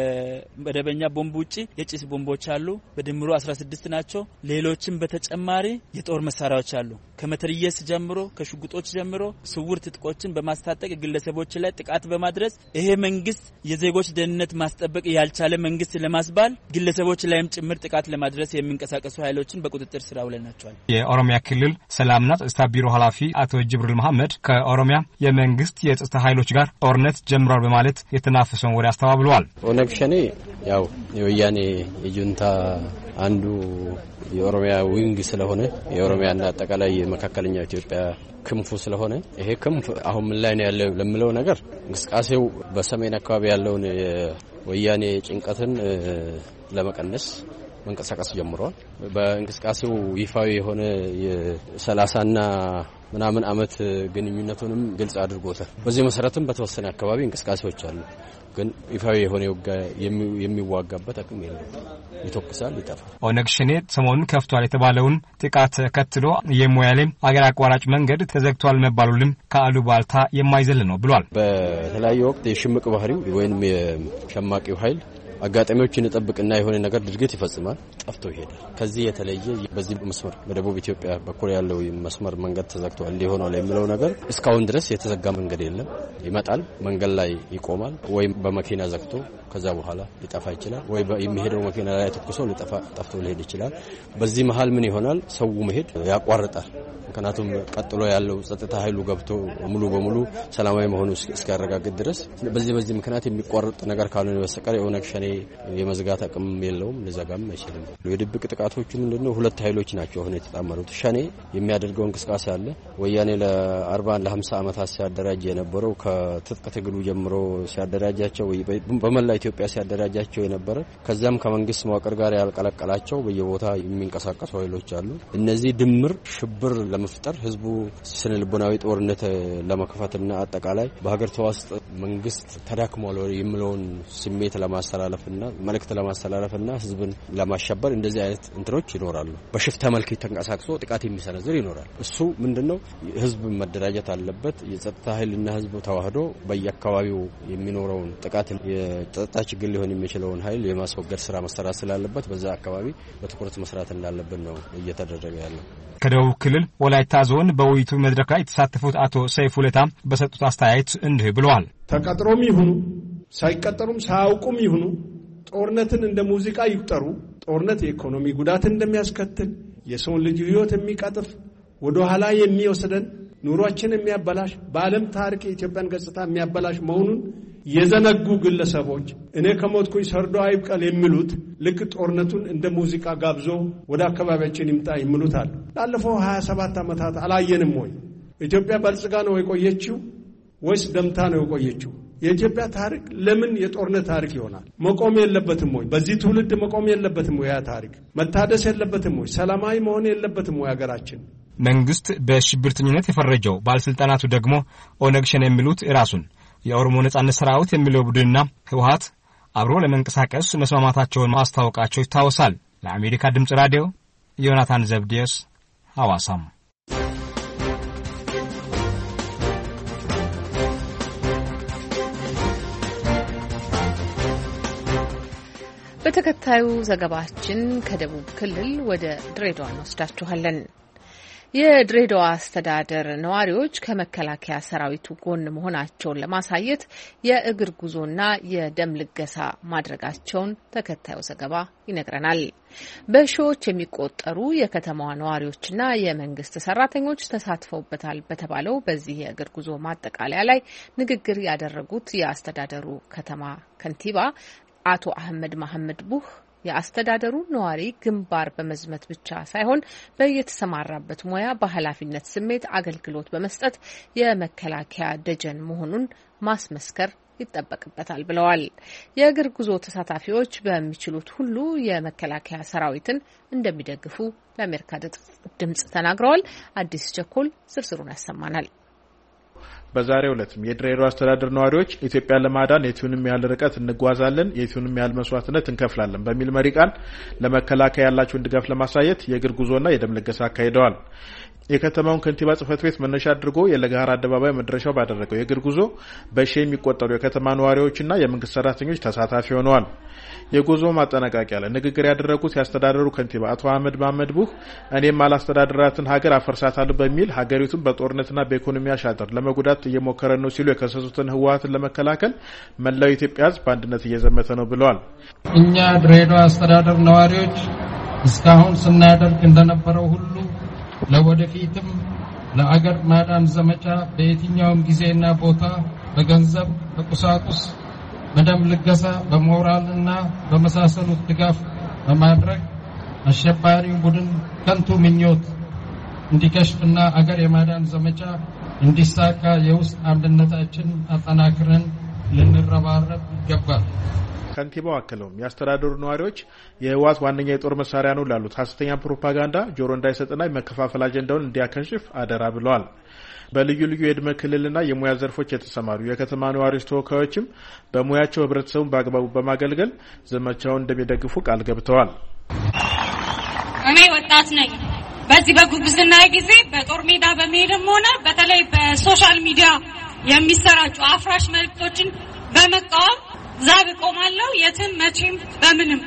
ከመደበኛ ቦምብ ውጪ የጭስ ቦምቦች አሉ። በድምሩ አስራ ስድስት ናቸው። ሌሎችም በተጨማሪ የጦር መሳሪያዎች አሉ። ከመትረየስ ጀምሮ ከሽጉጦች ጀምሮ ስውር ትጥቆችን በማስታጠቅ ግለሰቦች ላይ ጥቃት በማድረስ ይሄ መንግስት የዜጎች ደህንነት ማስጠበቅ ያልቻለ መንግስት ለማስባል ግለሰቦች ላይም ጭምር ጥቃት ለማድረስ የሚንቀሳቀሱ ኃይሎችን በቁጥጥር ስር አውለናቸዋል። የኦሮሚያ ክልል ሰላምና ጸጥታ ቢሮ ኃላፊ አቶ ጅብሪል መሐመድ ከኦሮሚያ የመንግስት የጸጥታ ኃይሎች ጋር ጦርነት ጀምሯል በማለት የተናፈሰውን ወሬ አስተባብለዋል። ኦነግ ሸኔ ያው የወያኔ የጁንታ አንዱ የኦሮሚያ ዊንግ ስለሆነ የኦሮሚያና አጠቃላይ የመካከለኛው ኢትዮጵያ ክንፉ ስለሆነ ይሄ ክንፍ አሁን ምን ላይ ነው ያለው ለምለው ነገር እንቅስቃሴው በሰሜን አካባቢ ያለውን ወያኔ ጭንቀትን ለመቀነስ መንቀሳቀስ ጀምሯል። በእንቅስቃሴው ይፋዊ የሆነ የሰላሳና ምናምን አመት ግንኙነቱንም ግልጽ አድርጎታል። በዚህ መሰረትም በተወሰነ አካባቢ እንቅስቃሴዎች አሉ። ግን ይፋዊ የሆነ የሚዋጋበት አቅም የለም። ይተኩሳል፣ ይጠፋል። ኦነግ ሸኔ ሰሞኑን ከፍቷል የተባለውን ጥቃት ተከትሎ የሞያሌ አገር አቋራጭ መንገድ ተዘግቷል መባሉልም ከአሉባልታ የማይዘል ነው ብሏል። በተለያየ ወቅት የሽምቅ ባህሪው ወይንም የሸማቂው ኃይል አጋጣሚዎችን ይጠብቅና የሆነ ነገር ድርጊት ይፈጽማል፣ ጠፍቶ ይሄዳል። ከዚህ የተለየ በዚህ መስመር በደቡብ ኢትዮጵያ በኩል ያለው መስመር መንገድ ተዘግቷል እንዲሆነው የሚለው ነገር እስካሁን ድረስ የተዘጋ መንገድ የለም። ይመጣል፣ መንገድ ላይ ይቆማል፣ ወይም በመኪና ዘግቶ ከዛ በኋላ ሊጠፋ ይችላል፣ ወይ የሚሄደው መኪና ላይ ተኩሶ ሊጠፋ ጠፍቶ ሊሄድ ይችላል። በዚህ መሃል ምን ይሆናል? ሰው መሄድ ያቋርጣል። ምክንያቱም ቀጥሎ ያለው ጸጥታ ኃይሉ ገብቶ ሙሉ በሙሉ ሰላማዊ መሆኑ እስካረጋግጥ ድረስ በዚህ በዚህ ምክንያት የሚቋረጥ ነገር ካልሆነ በስተቀር የኦነግ ሸኔ የመዝጋት አቅም የለውም፣ ለዘጋም አይችልም። የድብቅ ጥቃቶቹ ምንድነው? ሁለት ኃይሎች ናቸው አሁን የተጣመሩት። ሸኔ የሚያደርገው እንቅስቃሴ አለ። ወያኔ ለአርባ ለሀምሳ ዓመታት ሲያደራጅ የነበረው ከትጥቅ ትግሉ ጀምሮ ሲያደራጃቸው በመላ ኢትዮጵያ ሲያደራጃቸው የነበረ ከዛም ከመንግስት መዋቅር ጋር ያልቀለቀላቸው በየቦታ የሚንቀሳቀሱ ኃይሎች አሉ። እነዚህ ድምር ሽብር ለመፍጠር ህዝቡ ስነ ልቦናዊ ጦርነት ለመከፈትና አጠቃላይ በሀገር ተዋስጥ መንግስት ተዳክሟል የሚለውን ስሜት ለማስተላለፍና መልእክት ለማስተላለፍና ህዝብን ለማሸበር እንደዚህ አይነት እንትሮች ይኖራሉ። በሽፍታ መልክ ተንቀሳቅሶ ጥቃት የሚሰነዝር ይኖራል። እሱ ምንድነው? ህዝብ መደራጀት አለበት። የጸጥታ ኃይልና ህዝብ ተዋህዶ በየአካባቢው የሚኖረውን ጥቃት የጸጥታ ችግር ሊሆን የሚችለውን ኃይል የማስወገድ ስራ መሰራት ስላለበት በዛ አካባቢ በትኩረት መስራት እንዳለበት ነው እየተደረገ ያለው። ከደቡብ ክልል ወላይታ ዞን በውይይቱ መድረክ ላይ የተሳተፉት አቶ ሰይፉ ለታ በሰጡት አስተያየት እንዲህ ብለዋል። ተቀጥሮም ይሁኑ ሳይቀጠሩም ሳያውቁም ይሁኑ ጦርነትን እንደ ሙዚቃ ይቁጠሩ። ጦርነት የኢኮኖሚ ጉዳት እንደሚያስከትል፣ የሰውን ልጅ ህይወት የሚቀጥፍ፣ ወደ ኋላ የሚወስደን፣ ኑሯችን የሚያበላሽ፣ በዓለም ታሪክ የኢትዮጵያን ገጽታ የሚያበላሽ መሆኑን የዘነጉ ግለሰቦች እኔ ከሞትኩኝ ሰርዶ አይብቀል የሚሉት ልክ ጦርነቱን እንደ ሙዚቃ ጋብዞ ወደ አካባቢያችን ይምጣ የሚሉት አሉ። ላለፈው ሀያ ሰባት ዓመታት አላየንም ወይ? ኢትዮጵያ በልጽጋ ነው የቆየችው ወይስ ደምታ ነው የቆየችው? የኢትዮጵያ ታሪክ ለምን የጦርነት ታሪክ ይሆናል? መቆም የለበትም ወይ? በዚህ ትውልድ መቆም የለበትም ወይ? ያ ታሪክ መታደስ የለበትም ወይ? ሰላማዊ መሆን የለበትም ወይ? ሀገራችን መንግስት በሽብርተኝነት የፈረጀው ባለስልጣናቱ ደግሞ ኦነግ ሸኔ የሚሉት ራሱን የኦሮሞ ነጻነት ሰራዊት የሚለው ቡድንና ህወሓት አብሮ ለመንቀሳቀስ መስማማታቸውን ማስታወቃቸው ይታወሳል። ለአሜሪካ ድምጽ ራዲዮ ዮናታን ዘብዲዮስ ሐዋሳም። በተከታዩ ዘገባችን ከደቡብ ክልል ወደ ድሬዳዋ እንወስዳችኋለን። የድሬዳዋ አስተዳደር ነዋሪዎች ከመከላከያ ሰራዊቱ ጎን መሆናቸውን ለማሳየት የእግር ጉዞና የደም ልገሳ ማድረጋቸውን ተከታዩ ዘገባ ይነግረናል። በሺዎች የሚቆጠሩ የከተማዋ ነዋሪዎችና የመንግስት ሰራተኞች ተሳትፈውበታል በተባለው በዚህ የእግር ጉዞ ማጠቃለያ ላይ ንግግር ያደረጉት የአስተዳደሩ ከተማ ከንቲባ አቶ አህመድ መሐመድ ቡህ የአስተዳደሩ ነዋሪ ግንባር በመዝመት ብቻ ሳይሆን በየተሰማራበት ሙያ በኃላፊነት ስሜት አገልግሎት በመስጠት የመከላከያ ደጀን መሆኑን ማስመስከር ይጠበቅበታል ብለዋል። የእግር ጉዞ ተሳታፊዎች በሚችሉት ሁሉ የመከላከያ ሰራዊትን እንደሚደግፉ ለአሜሪካ ድምጽ ተናግረዋል። አዲስ ቸኮል ዝርዝሩን ያሰማናል። በዛሬው ዕለትም የድሬዳዋ አስተዳደር ነዋሪዎች ኢትዮጵያን ለማዳን የቱንም ያህል ርቀት እንጓዛለን፣ የቱንም ያህል መስዋዕትነት እንከፍላለን በሚል መሪ ቃል ለመከላከያ ያላቸውን ድጋፍ ለማሳየት የእግር ጉዞና የደም ልገሳ አካሂደዋል። የከተማውን ከንቲባ ጽህፈት ቤት መነሻ አድርጎ የለገሃር አደባባይ መድረሻው ባደረገው የእግር ጉዞ በሺ የሚቆጠሩ የከተማ ነዋሪዎችና የመንግስት ሰራተኞች ተሳታፊ ሆነዋል። የጉዞ ማጠናቀቂያ ላይ ንግግር ያደረጉት የአስተዳደሩ ከንቲባ አቶ አህመድ መሐመድ ቡህ እኔም አላስተዳደራትን ሀገር አፈርሳታለሁ በሚል ሀገሪቱን በጦርነትና በኢኮኖሚ አሻጥር ለመጉዳት እየሞከረ ነው ሲሉ የከሰሱትን ህወሓትን ለመከላከል መላው ኢትዮጵያ ህዝብ በአንድነት እየዘመተ ነው ብለዋል። እኛ ድሬዳዋ አስተዳደር ነዋሪዎች እስካሁን ስናደርግ እንደነበረው ሁሉ ለወደፊትም ለአገር ማዳን ዘመቻ በየትኛውም ጊዜና ቦታ በገንዘብ፣ በቁሳቁስ፣ በደም ልገሳ፣ በሞራልና በመሳሰሉት ድጋፍ በማድረግ አሸባሪው ቡድን ከንቱ ምኞት እንዲከሽፍና አገር የማዳን ዘመቻ እንዲሳካ የውስጥ አንድነታችን አጠናክረን ልንረባረብ ይገባል። ከንቲባው አክለውም ያስተዳደሩ ነዋሪዎች የህወሓት ዋነኛ የጦር መሳሪያ ነው ላሉት ሐሰተኛ ፕሮፓጋንዳ ጆሮ እንዳይሰጥና የመከፋፈል አጀንዳውን እንዲያከሽፍ አደራ ብለዋል። በልዩ ልዩ የዕድሜ ክልልና የሙያ ዘርፎች የተሰማሩ የከተማ ነዋሪዎች ተወካዮችም በሙያቸው ህብረተሰቡን በአግባቡ በማገልገል ዘመቻውን እንደሚደግፉ ቃል ገብተዋል። እኔ ወጣት ነኝ። በዚህ በጉብዝና ጊዜ በጦር ሜዳ በመሄድም ሆነ በተለይ በሶሻል ሚዲያ የሚሰራጩ አፍራሽ መልእክቶችን በመቃወም ዛብ ቆማለሁ። የትም መቼም በምንም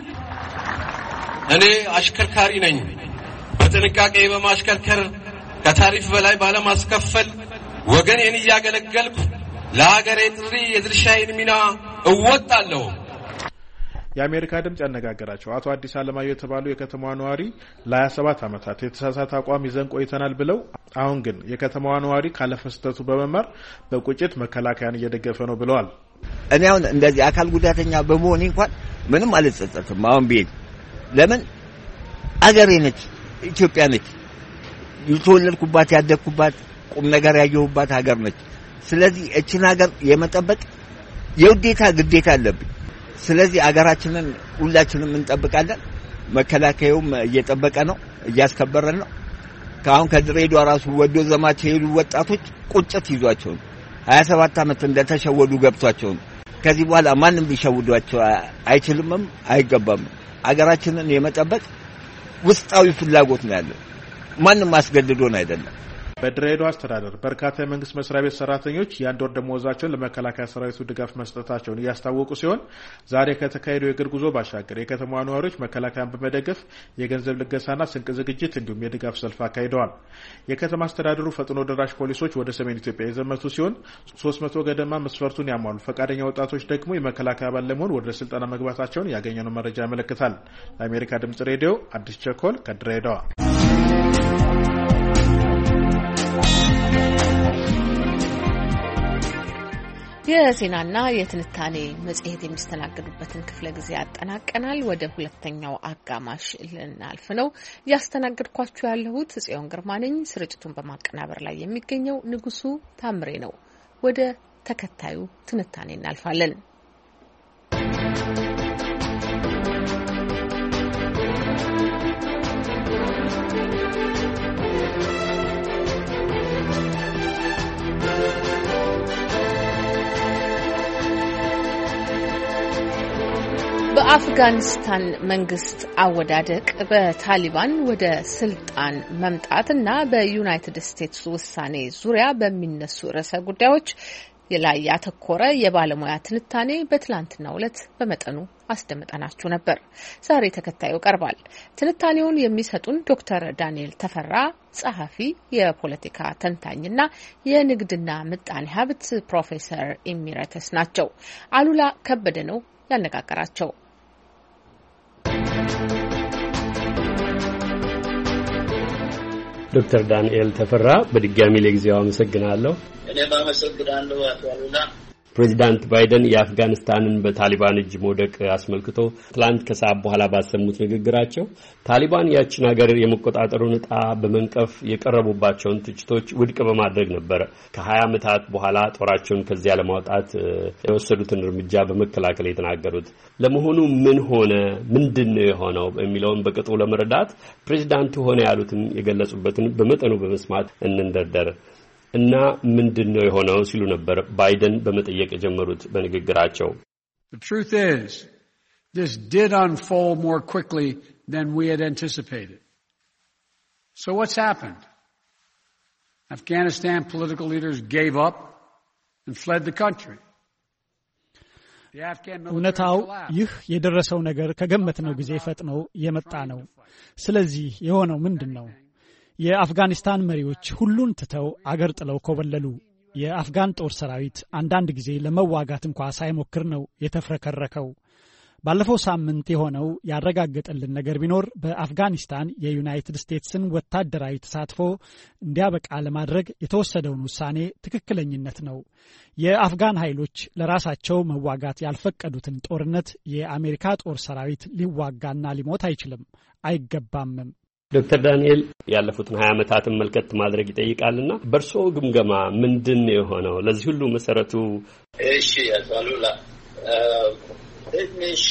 እኔ አሽከርካሪ ነኝ። በጥንቃቄ በማሽከርከር ከታሪፍ በላይ ባለማስከፈል ወገኔን እያገለገልኩ ለሀገሬ ጥሪ የድርሻዬን ሚና እወጣለሁ። የአሜሪካ ድምጽ ያነጋገራቸው አቶ አዲስ አለማየሁ የተባሉ የከተማዋ ነዋሪ ለ27 ዓመታት የተሳሳተ አቋም ይዘን ቆይተናል ብለው አሁን ግን የከተማዋ ነዋሪ ካለፈስተቱ በመማር በቁጭት መከላከያን እየደገፈ ነው ብለዋል። እኔ አሁን እንደዚህ አካል ጉዳተኛ በመሆኔ እንኳን ምንም አልጸጸትም። አሁን ቤት ለምን አገሬ ነች፣ ኢትዮጵያ ነች፣ የተወለድኩባት ያደግኩባት ቁም ነገር ያየሁባት ሀገር ነች። ስለዚህ እቺን ሀገር የመጠበቅ የውዴታ ግዴታ አለብኝ። ስለዚህ አገራችንን ሁላችንም እንጠብቃለን። መከላከያውም እየጠበቀ ነው፣ እያስከበረን ነው። ካሁን ከድሬዳዋ ራሱ ወዶ ዘማች ሄዱ ወጣቶች ቁጭት ይዟቸው ሀያ ሰባት ዓመት እንደተሸወዱ ገብቷቸው ከዚህ በኋላ ማንም ሊሸውዷቸው አይችልምም አይገባም። አገራችንን የመጠበቅ ውስጣዊ ፍላጎት ነው ያለው። ማንም አስገድዶን አይደለም። በድሬዳዋ አስተዳደር በርካታ የመንግስት መስሪያ ቤት ሰራተኞች የአንድ ወር ደመወዛቸውን ለመከላከያ ሰራዊቱ ድጋፍ መስጠታቸውን እያስታወቁ ሲሆን ዛሬ ከተካሄደው የእግር ጉዞ ባሻገር የከተማዋ ነዋሪዎች መከላከያን በመደገፍ የገንዘብ ልገሳና ስንቅ ዝግጅት እንዲሁም የድጋፍ ሰልፍ አካሂደዋል። የከተማ አስተዳደሩ ፈጥኖ ደራሽ ፖሊሶች ወደ ሰሜን ኢትዮጵያ የዘመቱ ሲሆን ሶስት መቶ ገደማ መስፈርቱን ያሟሉ ፈቃደኛ ወጣቶች ደግሞ የመከላከያ አባል ለመሆን ወደ ስልጠና መግባታቸውን ያገኘነው መረጃ ያመለክታል። ለአሜሪካ ድምጽ ሬዲዮ አዲስ ቸኮል ከድሬዳዋ። የዜናና የትንታኔ መጽሔት የሚስተናገዱበትን ክፍለ ጊዜ አጠናቀናል። ወደ ሁለተኛው አጋማሽ ልናልፍ ነው። እያስተናገድኳችሁ ያለሁት ጽዮን ግርማ ነኝ። ስርጭቱን በማቀናበር ላይ የሚገኘው ንጉሱ ታምሬ ነው። ወደ ተከታዩ ትንታኔ እናልፋለን። በአፍጋኒስታን መንግስት አወዳደቅ በታሊባን ወደ ስልጣን መምጣትና በዩናይትድ ስቴትስ ውሳኔ ዙሪያ በሚነሱ ርዕሰ ጉዳዮች ላይ ያተኮረ የባለሙያ ትንታኔ በትላንትናው ዕለት በመጠኑ አስደምጠናችሁ ነበር። ዛሬ ተከታዩ ቀርባል። ትንታኔውን የሚሰጡን ዶክተር ዳንኤል ተፈራ ጸሐፊ፣ የፖለቲካ ተንታኝና የንግድና ምጣኔ ሀብት ፕሮፌሰር ኢሚረተስ ናቸው። አሉላ ከበደ ነው ያነጋገራቸው። ዶክተር ዳንኤል ተፈራ በድጋሚ ለጊዜው አመሰግናለሁ። እኔም አመሰግናለሁ አቶ አሉላ። ፕሬዚዳንት ባይደን የአፍጋኒስታንን በታሊባን እጅ መውደቅ አስመልክቶ ትላንት ከሰዓት በኋላ ባሰሙት ንግግራቸው ታሊባን ያችን ሀገር የመቆጣጠሩን ዕጣ በመንቀፍ የቀረቡባቸውን ትችቶች ውድቅ በማድረግ ነበር ከሀያ ዓመታት በኋላ ጦራቸውን ከዚያ ለማውጣት የወሰዱትን እርምጃ በመከላከል የተናገሩት። ለመሆኑ ምን ሆነ? ምንድነው የሆነው? የሚለውን በቅጡ ለመረዳት ፕሬዚዳንቱ ሆነ ያሉትን የገለጹበትን በመጠኑ በመስማት እንንደርደር እና ምንድነው የሆነው ሲሉ ነበር ባይደን በመጠየቅ የጀመሩት በንግግራቸው። The truth is, this did unfold more quickly than we had anticipated. So what's happened? Afghanistan political leaders gave up and fled the country. እውነታው ይህ የደረሰው ነገር ከገመትነው ጊዜ ፈጥኖ የመጣ ነው። ስለዚህ የሆነው ምንድነው? የአፍጋኒስታን መሪዎች ሁሉን ትተው አገር ጥለው ኮበለሉ። የአፍጋን ጦር ሰራዊት አንዳንድ ጊዜ ለመዋጋት እንኳን ሳይሞክር ነው የተፍረከረከው። ባለፈው ሳምንት የሆነው ያረጋገጠልን ነገር ቢኖር በአፍጋኒስታን የዩናይትድ ስቴትስን ወታደራዊ ተሳትፎ እንዲያበቃ ለማድረግ የተወሰደውን ውሳኔ ትክክለኝነት ነው። የአፍጋን ኃይሎች ለራሳቸው መዋጋት ያልፈቀዱትን ጦርነት የአሜሪካ ጦር ሰራዊት ሊዋጋና ሊሞት አይችልም፣ አይገባምም። ዶክተር ዳንኤል ያለፉትን ሀያ ዓመታትን መልከት ማድረግ ይጠይቃልና በእርሶ ግምገማ ምንድን ነው የሆነው? ለዚህ ሁሉ መሰረቱ እሺ ያዛሉላ ትንሽ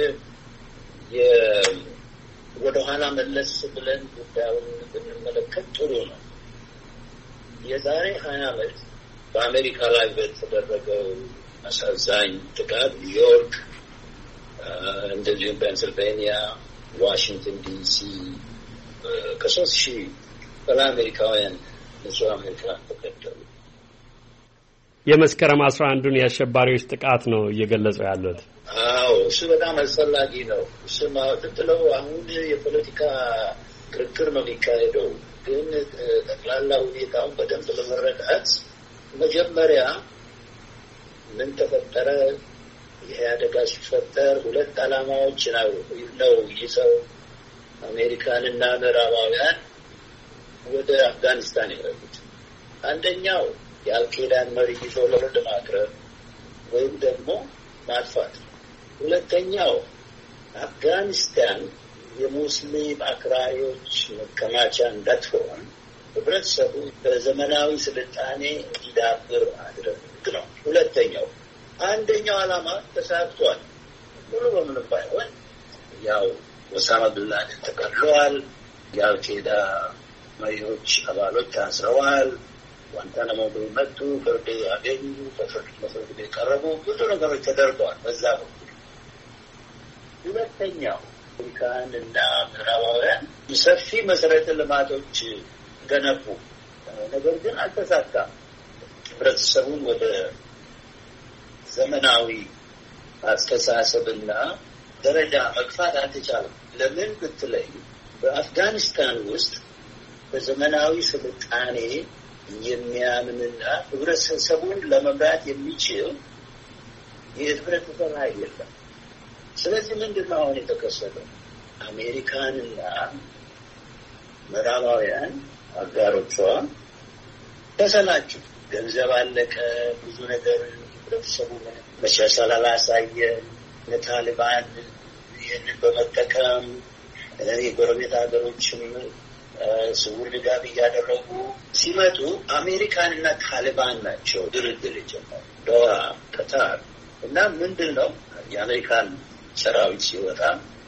ወደ ኋላ መለስ ብለን ጉዳዩን ብንመለከት ጥሩ ነው። የዛሬ ሀያ ዓመት በአሜሪካ ላይ በተደረገው አሳዛኝ ጥቃት ኒውዮርክ፣ እንደዚሁም ፔንስልቬኒያ፣ ዋሽንግተን ዲሲ ከሶስት ሺህ በላይ አሜሪካውያን ንጹህ አሜሪካን ተገደሉ። የመስከረም አስራ አንዱን የአሸባሪዎች ጥቃት ነው እየገለጹ ያሉት። አዎ እሱ በጣም አስፈላጊ ነው። እሱ ማጥጥለው አሁን የፖለቲካ ክርክር ነው የሚካሄደው። ግን ጠቅላላ ሁኔታውን በደንብ ለመረዳት መጀመሪያ ምን ተፈጠረ? ይሄ አደጋ ሲፈጠር ሁለት ዓላማዎች ነው ይዘው አሜሪካንና ምዕራባውያን ወደ አፍጋኒስታን የሄዱት። አንደኛው የአልቃይዳን መሪ ይዞ ለፍርድ ማቅረብ ወይም ደግሞ ማጥፋት። ሁለተኛው አፍጋኒስታን የሙስሊም አክራሪዎች መከማቻ እንዳትሆን ህብረተሰቡ በዘመናዊ ስልጣኔ እንዲዳብር ማድረግ ነው። ሁለተኛው አንደኛው ዓላማ ተሳክቷል። ሙሉ በሙሉ ባይሆን ያው ኦሳማ ቢን ላደን ተገድለዋል። የአልቃይዳ መሪዎች አባሎች ታስረዋል። ዋንታናሞ ቤት መጡ፣ ፍርድ ያገኙ፣ በፍርድ መፍረድ ቤት ቀረቡ። ብዙ ነገሮች ተደርገዋል በዛ በኩል። ሁለተኛው አሜሪካንና ምዕራባውያን ሰፊ መሰረተ ልማቶች ገነቡ። ነገር ግን አልተሳካም። ህብረተሰቡን ወደ ዘመናዊ አስተሳሰብና ደረጃ መግፋት አልተቻለም። ለምን ብትለይ በአፍጋኒስታን ውስጥ በዘመናዊ ስልጣኔ የሚያምንና ህብረተሰቡን ለመምራት የሚችል የህብረተሰብ ኃይል የለም። ስለዚህ ምንድነው አሁን የተከሰተው? አሜሪካንና ምዕራባውያን አጋሮቿ ተሰላችሁ። ገንዘብ አለቀ፣ ብዙ ነገር ህብረተሰቡ መሻሻል አላሳየ። ታሊባን ይህንን በመጠቀም የጎረቤት ሀገሮችም ስውር ድጋፍ እያደረጉ ሲመጡ አሜሪካንና ታሊባን ናቸው ድርድር የጀመሩ። ዶሃ፣ ቀታር እና ምንድን ነው የአሜሪካን ሰራዊት ሲወጣ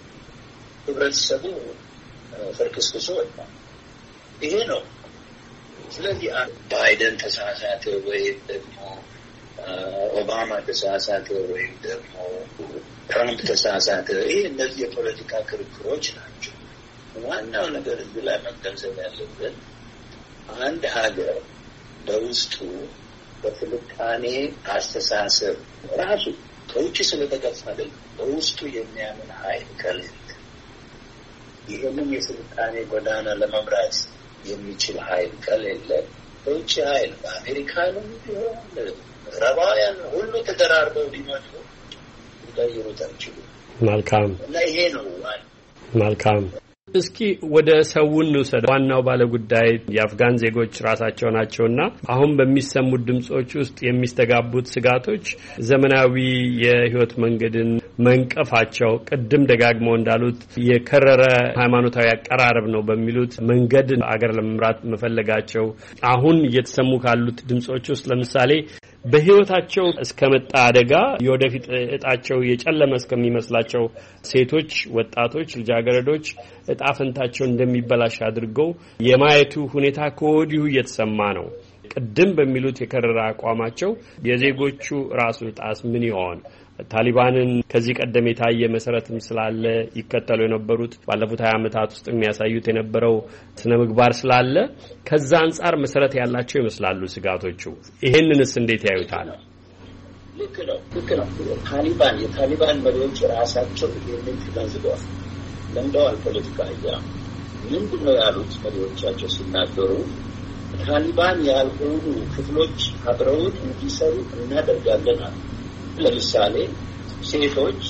ህብረተሰቡ ፍርክስክሶ ወጣ። ይሄ ነው። ስለዚህ ባይደን ተሳሳተ ወይም ደግሞ ኦባማ ተሳሳተ ወይም ደግሞ ትራምፕ ተሳሳተ፣ ይህ እነዚህ የፖለቲካ ክርክሮች ናቸው። ዋናው ነገር እዚህ ላይ መገንዘብ ያለብን አንድ ሀገር በውስጡ በስልጣኔ አስተሳሰብ ራሱ ከውጭ ስለተገፋ አይደለም፣ በውስጡ የሚያምን ኃይል ከሌለ ይህንን የስልጣኔ ጎዳና ለመምራት የሚችል ኃይል ከሌለ ከውጭ ኃይል በአሜሪካንም ቢሆን ምዕራባውያን ሁሉ ተደራርበው ሊመጡ ሊቀይሩት አይችሉም። መልካም እና ይሄ ነው መልካም። እስኪ ወደ ሰውን እንውሰድ። ዋናው ባለ ጉዳይ የአፍጋን ዜጎች ራሳቸው ናቸውና አሁን በሚሰሙት ድምጾች ውስጥ የሚስተጋቡት ስጋቶች ዘመናዊ የህይወት መንገድን መንቀፋቸው፣ ቅድም ደጋግመው እንዳሉት የከረረ ሃይማኖታዊ አቀራረብ ነው በሚሉት መንገድ አገር ለመምራት መፈለጋቸው፣ አሁን እየተሰሙ ካሉት ድምጾች ውስጥ ለምሳሌ በህይወታቸው እስከመጣ አደጋ የወደፊት እጣቸው የጨለመ እስከሚመስላቸው ሴቶች፣ ወጣቶች፣ ልጃገረዶች እጣ ፈንታቸው እንደሚበላሽ አድርገው የማየቱ ሁኔታ ከወዲሁ እየተሰማ ነው። ቅድም በሚሉት የከረረ አቋማቸው የዜጎቹ ራሱ ጣስ ምን ይሆን? ታሊባንን ከዚህ ቀደም የታየ መሰረትም ስላለ ይከተሉ የነበሩት ባለፉት ሀያ ዓመታት ውስጥ የሚያሳዩት የነበረው ስነ ምግባር ስላለ ከዛ አንፃር መሰረት ያላቸው ይመስላሉ ስጋቶቹ። ይሄንንስ እንዴት ያዩታል? ልክ ነው ልክ ነው። ታሊባን የታሊባን መሪዎች ራሳቸው ይህንን ተገንዝበዋል፣ ለምደዋል። ፖለቲካ ያ ምንድን ነው ያሉት መሪዎቻቸው ሲናገሩ ታሊባን ያልሆኑ ክፍሎች አብረውን እንዲሰሩ እናደርጋለን። ለምሳሌ ሴቶች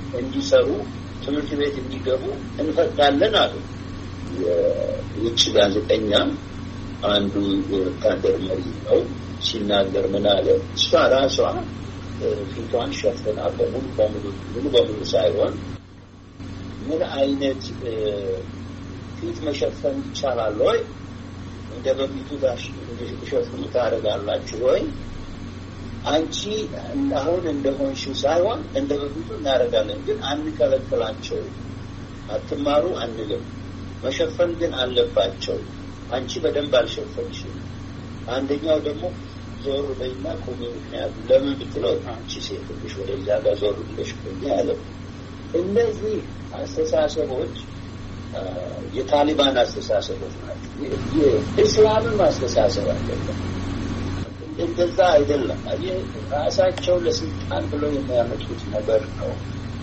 እንዲሰሩ ትምህርት ቤት እንዲገቡ እንፈቅዳለን አሉ። የውጭ ጋዜጠኛ አንዱ የወታደር መሪ ነው ሲናገር ምን አለ? እሷ ራሷ ፊቷን ሸፍና በሙሉ በሙሉ ሙሉ በሙሉ ሳይሆን ምን አይነት ፊት መሸፈን ይቻላል ወይ? እንደ በፊቱ ጋር ሸፍኑ ታደርጋላችሁ ወይ? አንቺ አሁን እንደሆንሽው ሳይሆን እንደ በፊቱ እናደርጋለን፣ ግን አንከለክላቸው። አትማሩ አንልም፣ መሸፈን ግን አለባቸው። አንቺ በደንብ አልሸፈንሽም። አንደኛው ደግሞ ዞር በይና ቆሚ። ምክንያቱም ለምን ብትለው አንቺ ሴት ልጅ ወደዛ ጋር ዞር ብለሽ ቆሚ አለ። እነዚህ አስተሳሰቦች የታሊባን አስተሳሰቦች ናቸው። የእስላምም አስተሳሰብ አይደለም፣ እንደዛ አይደለም። ራሳቸው ለስልጣን ብለው የሚያመጡት ነገር ነው።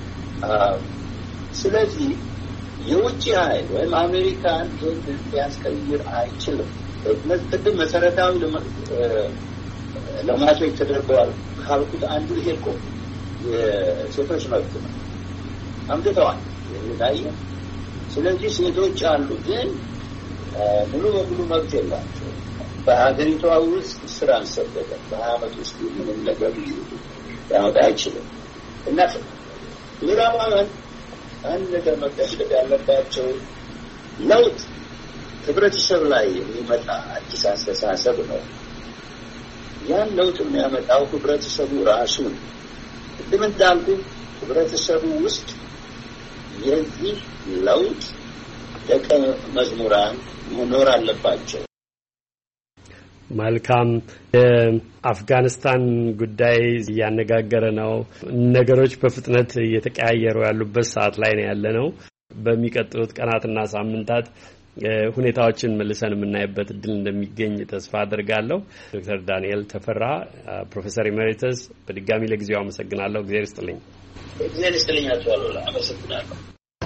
ስለዚህ የውጭ ኃይል ወይም አሜሪካን ይህን ሊያስቀይር አይችልም። ቅድም መሰረታዊ ልማቶች ተደርገዋል ካልኩት አንዱ ይሄ እኮ የሴቶች መብት ነው። አምጥተዋል ይሄ። ስለዚህ ሴቶች አሉ፣ ግን ሙሉ በሙሉ መብት የላቸው። በሀገሪቷ ውስጥ ስራ አንሰበደ በሀያ ዓመት ውስጥ ምንም ነገር ሊያወጣ አይችልም። እና ምዕራባውያን አንድ ነገር መቀበል ያለባቸው ለውጥ ህብረተሰብ ላይ የሚመጣ አዲስ አስተሳሰብ ነው። ያን ለውጥ የሚያመጣው ህብረተሰቡ ራሱ ነው። ቅድም እንዳልኩ ህብረተሰቡ ውስጥ የዚህ ለውጥ ደቀ መዝሙራን መኖር አለባቸው። መልካም። የአፍጋኒስታን ጉዳይ እያነጋገረ ነው። ነገሮች በፍጥነት እየተቀያየሩ ያሉበት ሰዓት ላይ ነው ያለነው። በሚቀጥሉት ቀናትና ሳምንታት ሁኔታዎችን መልሰን የምናይበት እድል እንደሚገኝ ተስፋ አድርጋለሁ። ዶክተር ዳንኤል ተፈራ ፕሮፌሰር ኤሜሪተስ በድጋሚ ለጊዜው አመሰግናለሁ። እግዚአብሔር ይስጥልኝ። እግዚአብሔር ይስጥልኝ። አቶ አሉላ አመሰግናለሁ።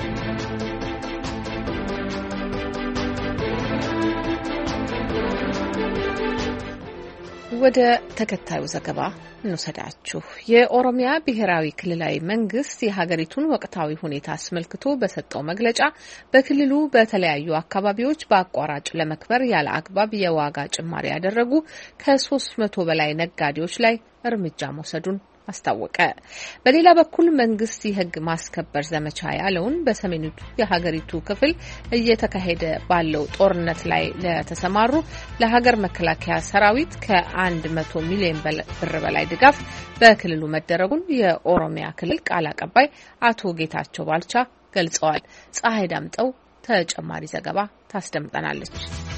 ወደ ተከታዩ ዘገባ እንውሰዳችሁ። የኦሮሚያ ብሔራዊ ክልላዊ መንግስት የሀገሪቱን ወቅታዊ ሁኔታ አስመልክቶ በሰጠው መግለጫ በክልሉ በተለያዩ አካባቢዎች በአቋራጭ ለመክበር ያለ አግባብ የዋጋ ጭማሪ ያደረጉ ከሶስት መቶ በላይ ነጋዴዎች ላይ እርምጃ መውሰዱን አስታወቀ። በሌላ በኩል መንግስት የህግ ማስከበር ዘመቻ ያለውን በሰሜኑ የሀገሪቱ ክፍል እየተካሄደ ባለው ጦርነት ላይ ለተሰማሩ ለሀገር መከላከያ ሰራዊት ከአንድ መቶ ሚሊዮን ብር በላይ ድጋፍ በክልሉ መደረጉን የኦሮሚያ ክልል ቃል አቀባይ አቶ ጌታቸው ባልቻ ገልጸዋል። ፀሐይ ዳምጠው ተጨማሪ ዘገባ ታስደምጠናለች።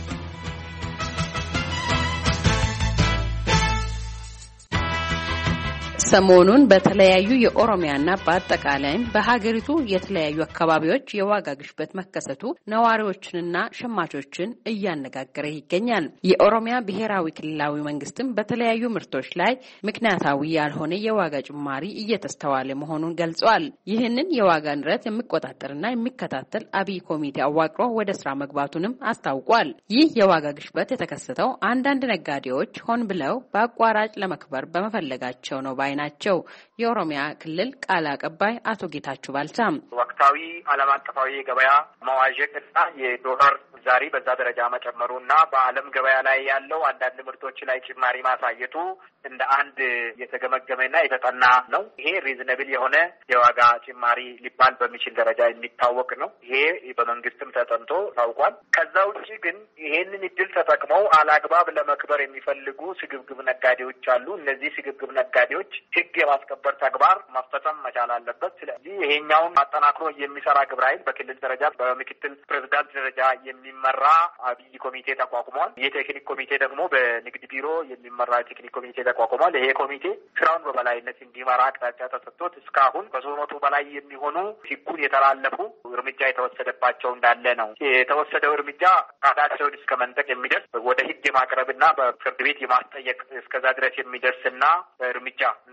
ሰሞኑን በተለያዩ የኦሮሚያና በአጠቃላይም በሀገሪቱ የተለያዩ አካባቢዎች የዋጋ ግሽበት መከሰቱ ነዋሪዎችንና ሸማቾችን እያነጋገረ ይገኛል። የኦሮሚያ ብሔራዊ ክልላዊ መንግስትም በተለያዩ ምርቶች ላይ ምክንያታዊ ያልሆነ የዋጋ ጭማሪ እየተስተዋለ መሆኑን ገልጸዋል። ይህንን የዋጋ ንረት የሚቆጣጠርና የሚከታተል አብይ ኮሚቴ አዋቅሮ ወደ ስራ መግባቱንም አስታውቋል። ይህ የዋጋ ግሽበት የተከሰተው አንዳንድ ነጋዴዎች ሆን ብለው በአቋራጭ ለመክበር በመፈለጋቸው ነው ባይ ናቸው። የኦሮሚያ ክልል ቃል አቀባይ አቶ ጌታቸው ባልቻ ወቅታዊ ዓለም አቀፋዊ የገበያ መዋዠቅና የዶላር ዛሬ በዛ ደረጃ መጨመሩና በዓለም ገበያ ላይ ያለው አንዳንድ ምርቶች ላይ ጭማሪ ማሳየቱ እንደ አንድ የተገመገመና የተጠና ነው። ይሄ ሪዝነብል የሆነ የዋጋ ጭማሪ ሊባል በሚችል ደረጃ የሚታወቅ ነው። ይሄ በመንግስትም ተጠንቶ ታውቋል። ከዛ ውጪ ግን ይሄንን እድል ተጠቅመው አላግባብ ለመክበር የሚፈልጉ ስግብግብ ነጋዴዎች አሉ። እነዚህ ስግብግብ ነጋዴዎች ህግ የማስከበር ተግባር መፈጸም መቻል አለበት። ስለዚህ ይሄኛውን አጠናክሮ የሚሰራ ግብረ ኃይል በክልል ደረጃ በምክትል ፕሬዝዳንት ደረጃ የሚመራ አብይ ኮሚቴ ተቋቁሟል። የቴክኒክ ኮሚቴ ደግሞ በንግድ ቢሮ የሚመራ ቴክኒክ ኮሚቴ ተቋቁሟል። ይሄ ኮሚቴ ስራውን በበላይነት እንዲመራ አቅጣጫ ተሰጥቶት እስካሁን ከሶስት መቶ በላይ የሚሆኑ ህጉን የተላለፉ እርምጃ የተወሰደባቸው እንዳለ ነው። የተወሰደው እርምጃ ፈቃዳቸውን እስከ መንጠቅ የሚደርስ ወደ ህግ የማቅረብና በፍርድ ቤት የማስጠየቅ እስከዛ ድረስ የሚደርስና እርምጃ እና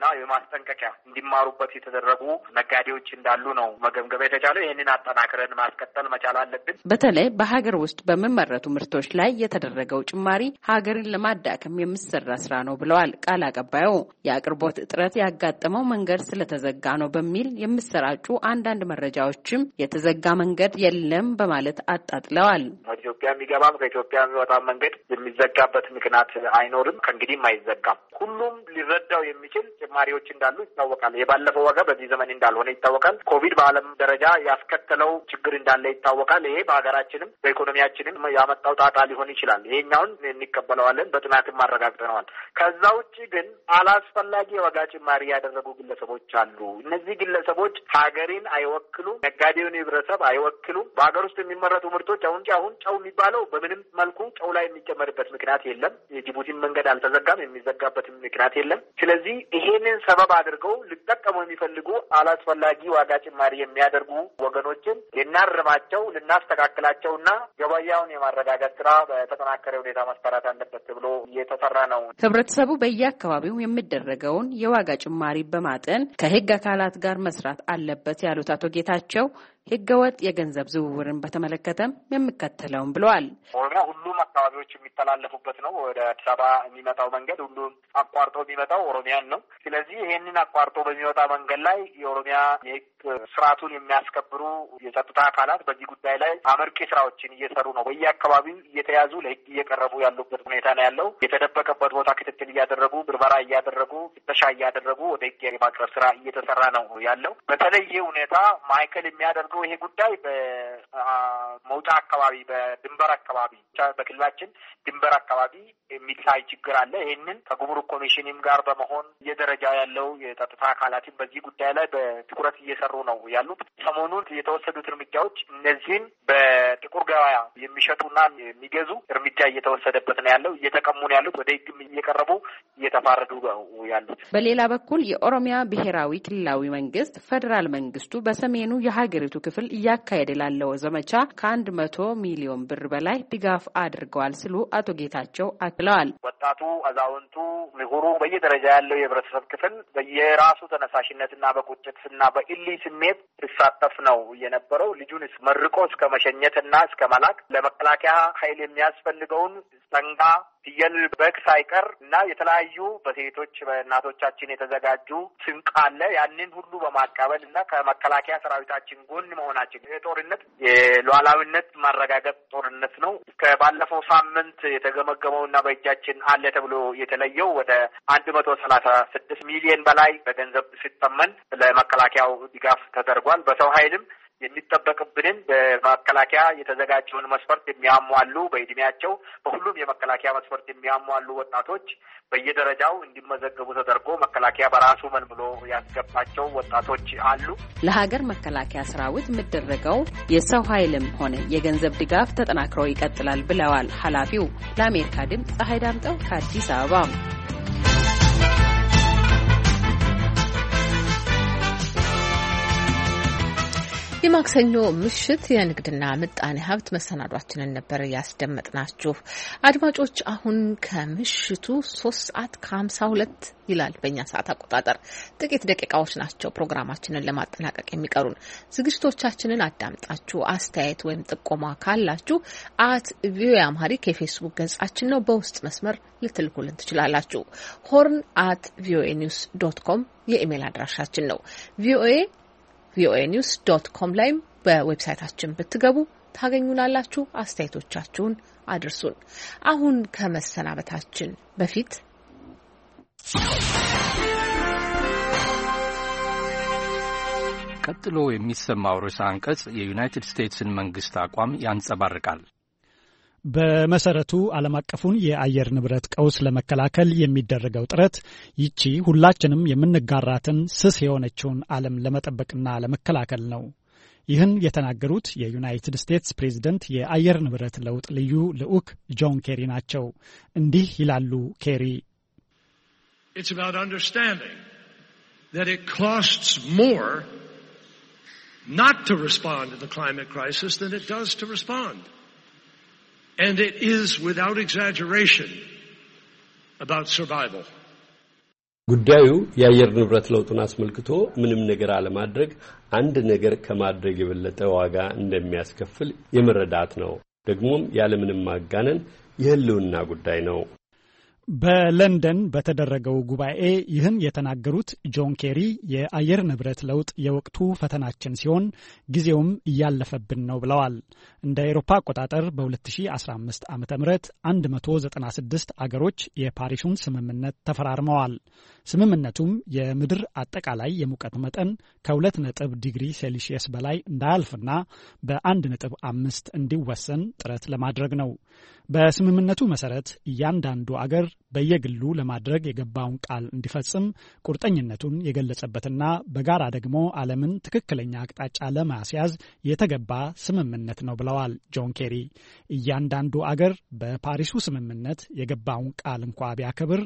የማስጠንቀቂያ እንዲማሩበት የተደረጉ ነጋዴዎች እንዳሉ ነው መገምገም የተቻለው። ይህንን አጠናክረን ማስቀጠል መቻል አለብን። በተለይ በሀገር ውስጥ በሚመረቱ ምርቶች ላይ የተደረገው ጭማሪ ሀገርን ለማዳከም የሚሰራ ስራ ነው ብለዋል ቃል አቀባዩ። የአቅርቦት እጥረት ያጋጠመው መንገድ ስለተዘጋ ነው በሚል የሚሰራጩ አንዳንድ መረጃዎችም የተዘጋ መንገድ የለም በማለት አጣጥለዋል። ኢትዮጵያ የሚገባም ከኢትዮጵያ የሚወጣ መንገድ የሚዘጋበት ምክንያት አይኖርም፣ ከእንግዲህም አይዘጋም። ሁሉም ሊረዳው የሚችል ጭማሪዎች እንዳሉ ይታወቃል። የባለፈው ዋጋ በዚህ ዘመን እንዳልሆነ ይታወቃል። ኮቪድ በዓለም ደረጃ ያስከተለው ችግር እንዳለ ይታወቃል። ይሄ በሀገራችንም በኢኮኖሚያችንም ያመጣው ጣጣ ሊሆን ይችላል። ይሄኛውን እንቀበለዋለን፣ በጥናትም አረጋግጠነዋል። ከዛ ውጭ ግን አላስፈላጊ የዋጋ ጭማሪ ያደረጉ ግለሰቦች አሉ። እነዚህ ግለሰቦች ሀገርን አይወክሉም፣ ነጋዴውን ህብረተሰብ አይወክሉም። በሀገር ውስጥ የሚመረቱ ምርቶች አሁን አሁን ጨው የሚባለው በምንም መልኩ ጨው ላይ የሚጨመርበት ምክንያት የለም። የጅቡቲን መንገድ አልተዘጋም፣ የሚዘጋበት ምክንያት የለም። ስለዚህ ይሄንን ሰበብ አድርገው ሊጠቀሙ የሚፈልጉ አላስፈላጊ ዋጋ ጭማሪ የሚያደርጉ ወገኖችን ልናርማቸው፣ ልናስተካክላቸውና ገበያውን የማረጋጋት ስራ በተጠናከረ ሁኔታ መሰራት አለበት ብሎ እየተሰራ ነው። ህብረተሰቡ በየአካባቢው የሚደረገውን የዋጋ ጭማሪ በማጠን ከህግ አካላት ጋር መስራት አለበት ያሉት አቶ ጌታቸው ህገወጥ የገንዘብ ዝውውርን በተመለከተም የሚከተለውን ብለዋል። ኦሮሚያ ሁሉም አካባቢዎች የሚተላለፉበት ነው። ወደ አዲስ አበባ የሚመጣው መንገድ ሁሉም አቋርጦ የሚመጣው ኦሮሚያን ነው። ስለዚህ ይሄንን አቋርጦ በሚወጣ መንገድ ላይ የኦሮሚያ የህግ ስርዓቱን የሚያስከብሩ የጸጥታ አካላት በዚህ ጉዳይ ላይ አመርቂ ስራዎችን እየሰሩ ነው። በየአካባቢው እየተያዙ ለህግ እየቀረቡ ያሉበት ሁኔታ ነው ያለው። የተደበቀበት ቦታ ክትትል እያደረጉ ብርበራ እያደረጉ ፍተሻ እያደረጉ ወደ ህግ የማቅረብ ስራ እየተሰራ ነው ያለው። በተለየ ሁኔታ ማዕከል የሚያደርገው ይሄ ጉዳይ በመውጫ አካባቢ፣ በድንበር አካባቢ፣ በክልላችን ድንበር አካባቢ የሚታይ ችግር አለ። ይህንን ከጉምሩክ ኮሚሽንም ጋር በመሆን የደረጃ ያለው የጸጥታ አካላትን በዚህ ጉዳይ ላይ በትኩረት እየሰሩ ነው ያሉት። ሰሞኑን የተወሰዱት እርምጃዎች እነዚህን በጥቁር ገበያ የሚሸጡና የሚገዙ እርምጃ እየተወሰደበት ነው ያለው። እየተቀሙ ነው ያሉት። ወደ ህግም እየቀረቡ እየተፋረዱ ነው ያሉት። በሌላ በኩል የኦሮሚያ ብሔራዊ ክልላዊ መንግስት ፌዴራል መንግስቱ በሰሜኑ የሀገሪቱ ክፍል እያካሄደ ላለው ዘመቻ ከአንድ መቶ ሚሊዮን ብር በላይ ድጋፍ አድርገዋል ሲሉ አቶ ጌታቸው አክለዋል። ወጣቱ፣ አዛውንቱ፣ ምሁሩ በየደረጃ ያለው የህብረተሰብ ክፍል በየራሱ ተነሳሽነትና በቁጭትና በኢሊ ስሜት ሲሳተፍ ነው የነበረው። ልጁን መርቆ እስከ መሸኘትና እስከ መላክ ለመከላከያ ኃይል የሚያስፈልገውን ሰንጋ፣ ፍየል፣ በግ ሳይቀር እና የተለያዩ በሴቶች በእናቶቻችን የተዘጋጁ ስንቅ አለ። ያንን ሁሉ በማቃበል እና ከመከላከያ ሰራዊታችን ጎን መሆናችን የጦርነት የሉዓላዊነት ማረጋገጥ ጦርነት ነው። ከባለፈው ሳምንት የተገመገመው እና በእጃችን አለ ተብሎ የተለየው ወደ አንድ መቶ ሰላሳ ስድስት ሚሊዮን በላይ በገንዘብ ሲተመን ለመከላከያው ድጋፍ ተደርጓል። በሰው ኃይልም የሚጠበቅብንን በመከላከያ የተዘጋጀውን መስፈርት የሚያሟሉ በእድሜያቸው በሁሉም የመከላከያ መስፈርት የሚያሟሉ ወጣቶች በየደረጃው እንዲመዘገቡ ተደርጎ መከላከያ በራሱ መልምሎ ያስገባቸው ወጣቶች አሉ። ለሀገር መከላከያ ሰራዊት የሚደረገው የሰው ኃይልም ሆነ የገንዘብ ድጋፍ ተጠናክሮ ይቀጥላል ብለዋል ኃላፊው። ለአሜሪካ ድምፅ ፀሐይ ዳምጠው ከአዲስ አበባ። የማክሰኞ ምሽት የንግድና ምጣኔ ሀብት መሰናዷችንን ነበር ያስደመጥናችሁ። አድማጮች አሁን ከምሽቱ ሶስት ሰዓት ከሀምሳ ሁለት ይላል በእኛ ሰዓት አቆጣጠር። ጥቂት ደቂቃዎች ናቸው ፕሮግራማችንን ለማጠናቀቅ የሚቀሩን። ዝግጅቶቻችንን አዳምጣችሁ አስተያየት ወይም ጥቆማ ካላችሁ አት ቪኦኤ አምሃሪክ የፌስቡክ ገጻችን ነው፣ በውስጥ መስመር ልትልኩልን ትችላላችሁ። ሆርን አት ቪኦኤ ኒውስ ዶት ኮም የኢሜል አድራሻችን ነው። ቪኦኤ ቪኦኤ ኒውስ ዶት ኮም ላይም በዌብሳይታችን ብትገቡ ታገኙናላችሁ። አስተያየቶቻችሁን አድርሱን። አሁን ከመሰናበታችን በፊት ቀጥሎ የሚሰማው ርዕሰ አንቀጽ የዩናይትድ ስቴትስን መንግስት አቋም ያንጸባርቃል። በመሰረቱ ዓለም አቀፉን የአየር ንብረት ቀውስ ለመከላከል የሚደረገው ጥረት ይቺ ሁላችንም የምንጋራትን ስስ የሆነችውን ዓለም ለመጠበቅና ለመከላከል ነው። ይህን የተናገሩት የዩናይትድ ስቴትስ ፕሬዝደንት የአየር ንብረት ለውጥ ልዩ ልዑክ ጆን ኬሪ ናቸው። እንዲህ ይላሉ ኬሪ። It's about understanding that it costs more not to respond to the climate crisis than it does to respond. And it is, without exaggeration, about survival. ጉዳዩ የአየር ንብረት ለውጡን አስመልክቶ ምንም ነገር አለማድረግ አንድ ነገር ከማድረግ የበለጠ ዋጋ እንደሚያስከፍል የመረዳት ነው። ደግሞም ያለምንም ማጋነን የህልውና ጉዳይ ነው። በለንደን በተደረገው ጉባኤ ይህን የተናገሩት ጆን ኬሪ የአየር ንብረት ለውጥ የወቅቱ ፈተናችን ሲሆን ጊዜውም እያለፈብን ነው ብለዋል። እንደ አውሮፓ አቆጣጠር በ2015 ዓመተ ምህረት መቶ ዘጠና ስድስት አገሮች የፓሪሱን ስምምነት ተፈራርመዋል። ስምምነቱም የምድር አጠቃላይ የሙቀት መጠን ከሁለት ነጥብ ዲግሪ ሴልሺየስ በላይ እንዳያልፍና በአንድ ነጥብ አምስት እንዲወሰን ጥረት ለማድረግ ነው። በስምምነቱ መሰረት እያንዳንዱ አገር በየግሉ ለማድረግ የገባውን ቃል እንዲፈጽም ቁርጠኝነቱን የገለጸበትና በጋራ ደግሞ ዓለምን ትክክለኛ አቅጣጫ ለማስያዝ የተገባ ስምምነት ነው ብለዋል ጆን ኬሪ። እያንዳንዱ አገር በፓሪሱ ስምምነት የገባውን ቃል እንኳ ቢያከብር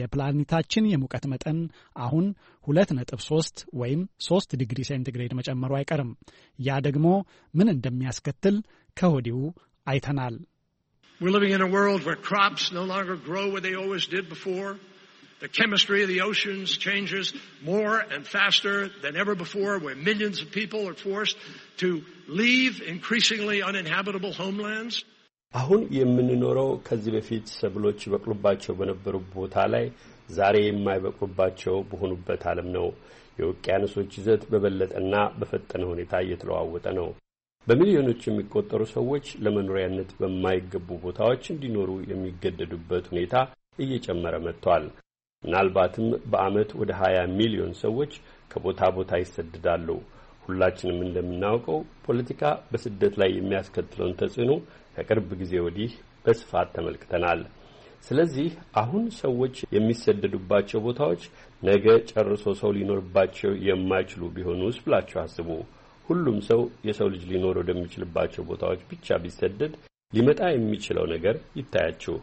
የፕላኔታችን የሙቀት መጠን አሁን ሁለት ነጥብ ሶስት ወይም ሶስት ዲግሪ ሴንቲግሬድ መጨመሩ አይቀርም። ያ ደግሞ ምን እንደሚያስከትል ከወዲሁ አይተናል። We're living in a world where crops no longer grow where they always did before. The chemistry of the oceans changes more and faster than ever before, where millions of people are forced to leave increasingly uninhabitable homelands. አሁን የምንኖረው ከዚህ በፊት ሰብሎች ይበቅሉባቸው በነበሩ ቦታ ላይ ዛሬ የማይበቅሉባቸው በሆኑበት ዓለም ነው። የውቅያኖሶች ይዘት በበለጠና በፈጠነ ሁኔታ እየተለዋወጠ ነው። በሚሊዮኖች የሚቆጠሩ ሰዎች ለመኖሪያነት በማይገቡ ቦታዎች እንዲኖሩ የሚገደዱበት ሁኔታ እየጨመረ መጥቷል። ምናልባትም በአመት ወደ ሀያ ሚሊዮን ሰዎች ከቦታ ቦታ ይሰደዳሉ። ሁላችንም እንደምናውቀው ፖለቲካ በስደት ላይ የሚያስከትለውን ተጽዕኖ ከቅርብ ጊዜ ወዲህ በስፋት ተመልክተናል። ስለዚህ አሁን ሰዎች የሚሰደዱባቸው ቦታዎች ነገ ጨርሶ ሰው ሊኖርባቸው የማይችሉ ቢሆኑስ ብላችሁ አስቡ። ሁሉም ሰው የሰው ልጅ ሊኖር ወደሚችልባቸው ቦታዎች ብቻ ቢሰደድ ሊመጣ የሚችለው ነገር ይታያችሁ።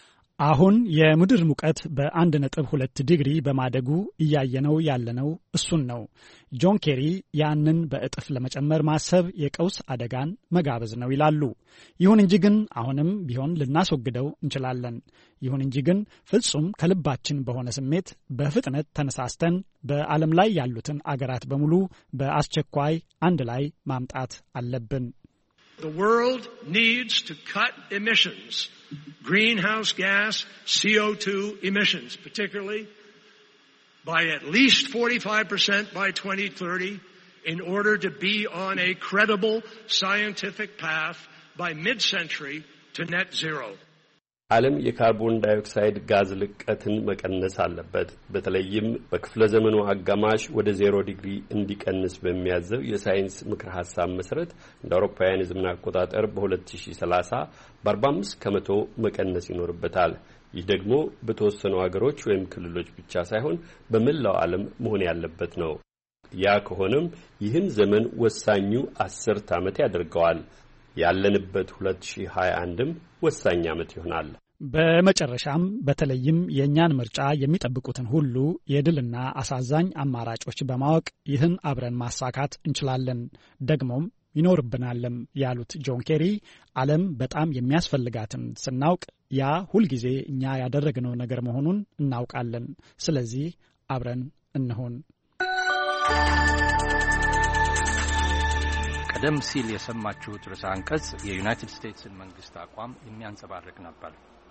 አሁን የምድር ሙቀት በአንድ ነጥብ ሁለት ዲግሪ በማደጉ እያየነው ያለነው እሱን ነው። ጆን ኬሪ ያንን በእጥፍ ለመጨመር ማሰብ የቀውስ አደጋን መጋበዝ ነው ይላሉ። ይሁን እንጂ ግን አሁንም ቢሆን ልናስወግደው እንችላለን። ይሁን እንጂ ግን ፍጹም ከልባችን በሆነ ስሜት በፍጥነት ተነሳስተን በዓለም ላይ ያሉትን አገራት በሙሉ በአስቸኳይ አንድ ላይ ማምጣት አለብን። The world needs to cut emissions, greenhouse gas, C O two emissions, particularly by at least forty-five percent by twenty thirty in order to be on a credible scientific path by mid-century to net zero. ዓለም የካርቦን ዳይኦክሳይድ ጋዝ ልቀትን መቀነስ አለበት። በተለይም በክፍለ ዘመኑ አጋማሽ ወደ ዜሮ ዲግሪ እንዲቀንስ በሚያዘው የሳይንስ ምክር ሐሳብ መሰረት እንደ አውሮፓውያን የዘመን አቆጣጠር በ2030 በ45 ከመቶ መቀነስ ይኖርበታል። ይህ ደግሞ በተወሰኑ ሀገሮች ወይም ክልሎች ብቻ ሳይሆን በመላው ዓለም መሆን ያለበት ነው። ያ ከሆነም ይህን ዘመን ወሳኙ አስርት ዓመት ያደርገዋል። ያለንበት ሁለት ሺህ ሃያ አንድም ወሳኝ ዓመት ይሆናል። በመጨረሻም በተለይም የእኛን ምርጫ የሚጠብቁትን ሁሉ የድልና አሳዛኝ አማራጮች በማወቅ ይህን አብረን ማሳካት እንችላለን፣ ደግሞም ይኖርብናልም ያሉት ጆን ኬሪ ዓለም በጣም የሚያስፈልጋትን ስናውቅ ያ ሁልጊዜ እኛ ያደረግነው ነገር መሆኑን እናውቃለን። ስለዚህ አብረን እንሆን። ቀደም ሲል የሰማችሁት ርዕሰ አንቀጽ የዩናይትድ ስቴትስን መንግስት አቋም የሚያንጸባርቅ ነበር።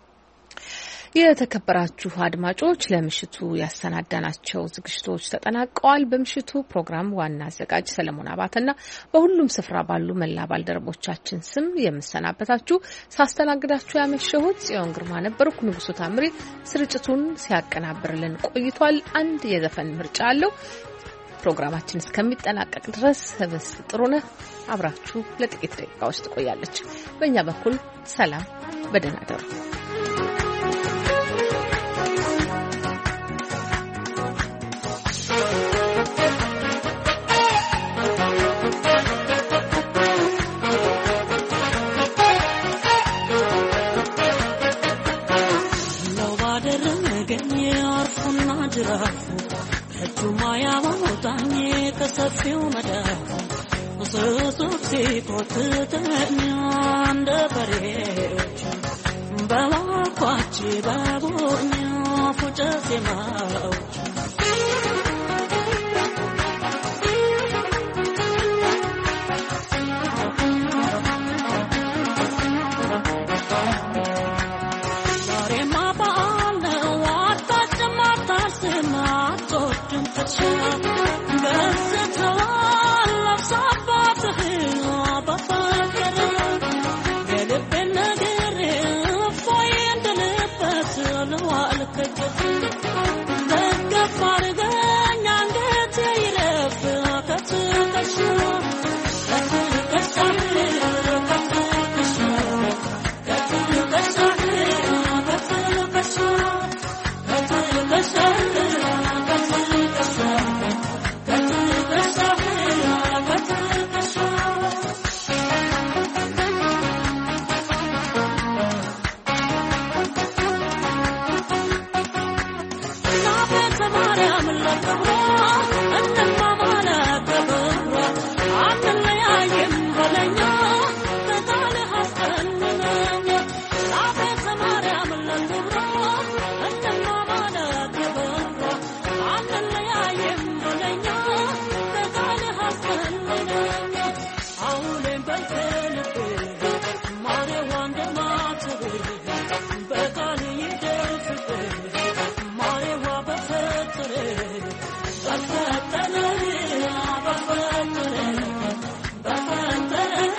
የተከበራችሁ አድማጮች ለምሽቱ ያሰናዳናቸው ዝግጅቶች ተጠናቀዋል። በምሽቱ ፕሮግራም ዋና አዘጋጅ ሰለሞን አባተና በሁሉም ስፍራ ባሉ መላ ባልደረቦቻችን ስም የምሰናበታችሁ ሳስተናግዳችሁ ያመሸሁት ጽዮን ግርማ ነበርኩ። ንጉሱ ታምሪ ስርጭቱን ሲያቀናብርልን ቆይቷል። አንድ የዘፈን ምርጫ አለው። ፕሮግራማችን እስከሚጠናቀቅ ድረስ ህብስ ጥሩነህ አብራችሁ ለጥቂት ደቂቃዎች ትቆያለች። በእኛ በኩል ሰላም፣ በደህና እደሩ። ከሰፊው መዳፍ ስሱክ ሲቆጥተኛ እንደ በሬዎች በላኳች ባቡኛ ፉጨት የማዎች በለኛ ከቃልህ አስጠንቅቀኝ አቤተ ማርያም ለክብሯ እንማማለ ክብሯ አንለያይም በለኛ ከቃልህ አስጠንቅቀኝ አሁንም በልተ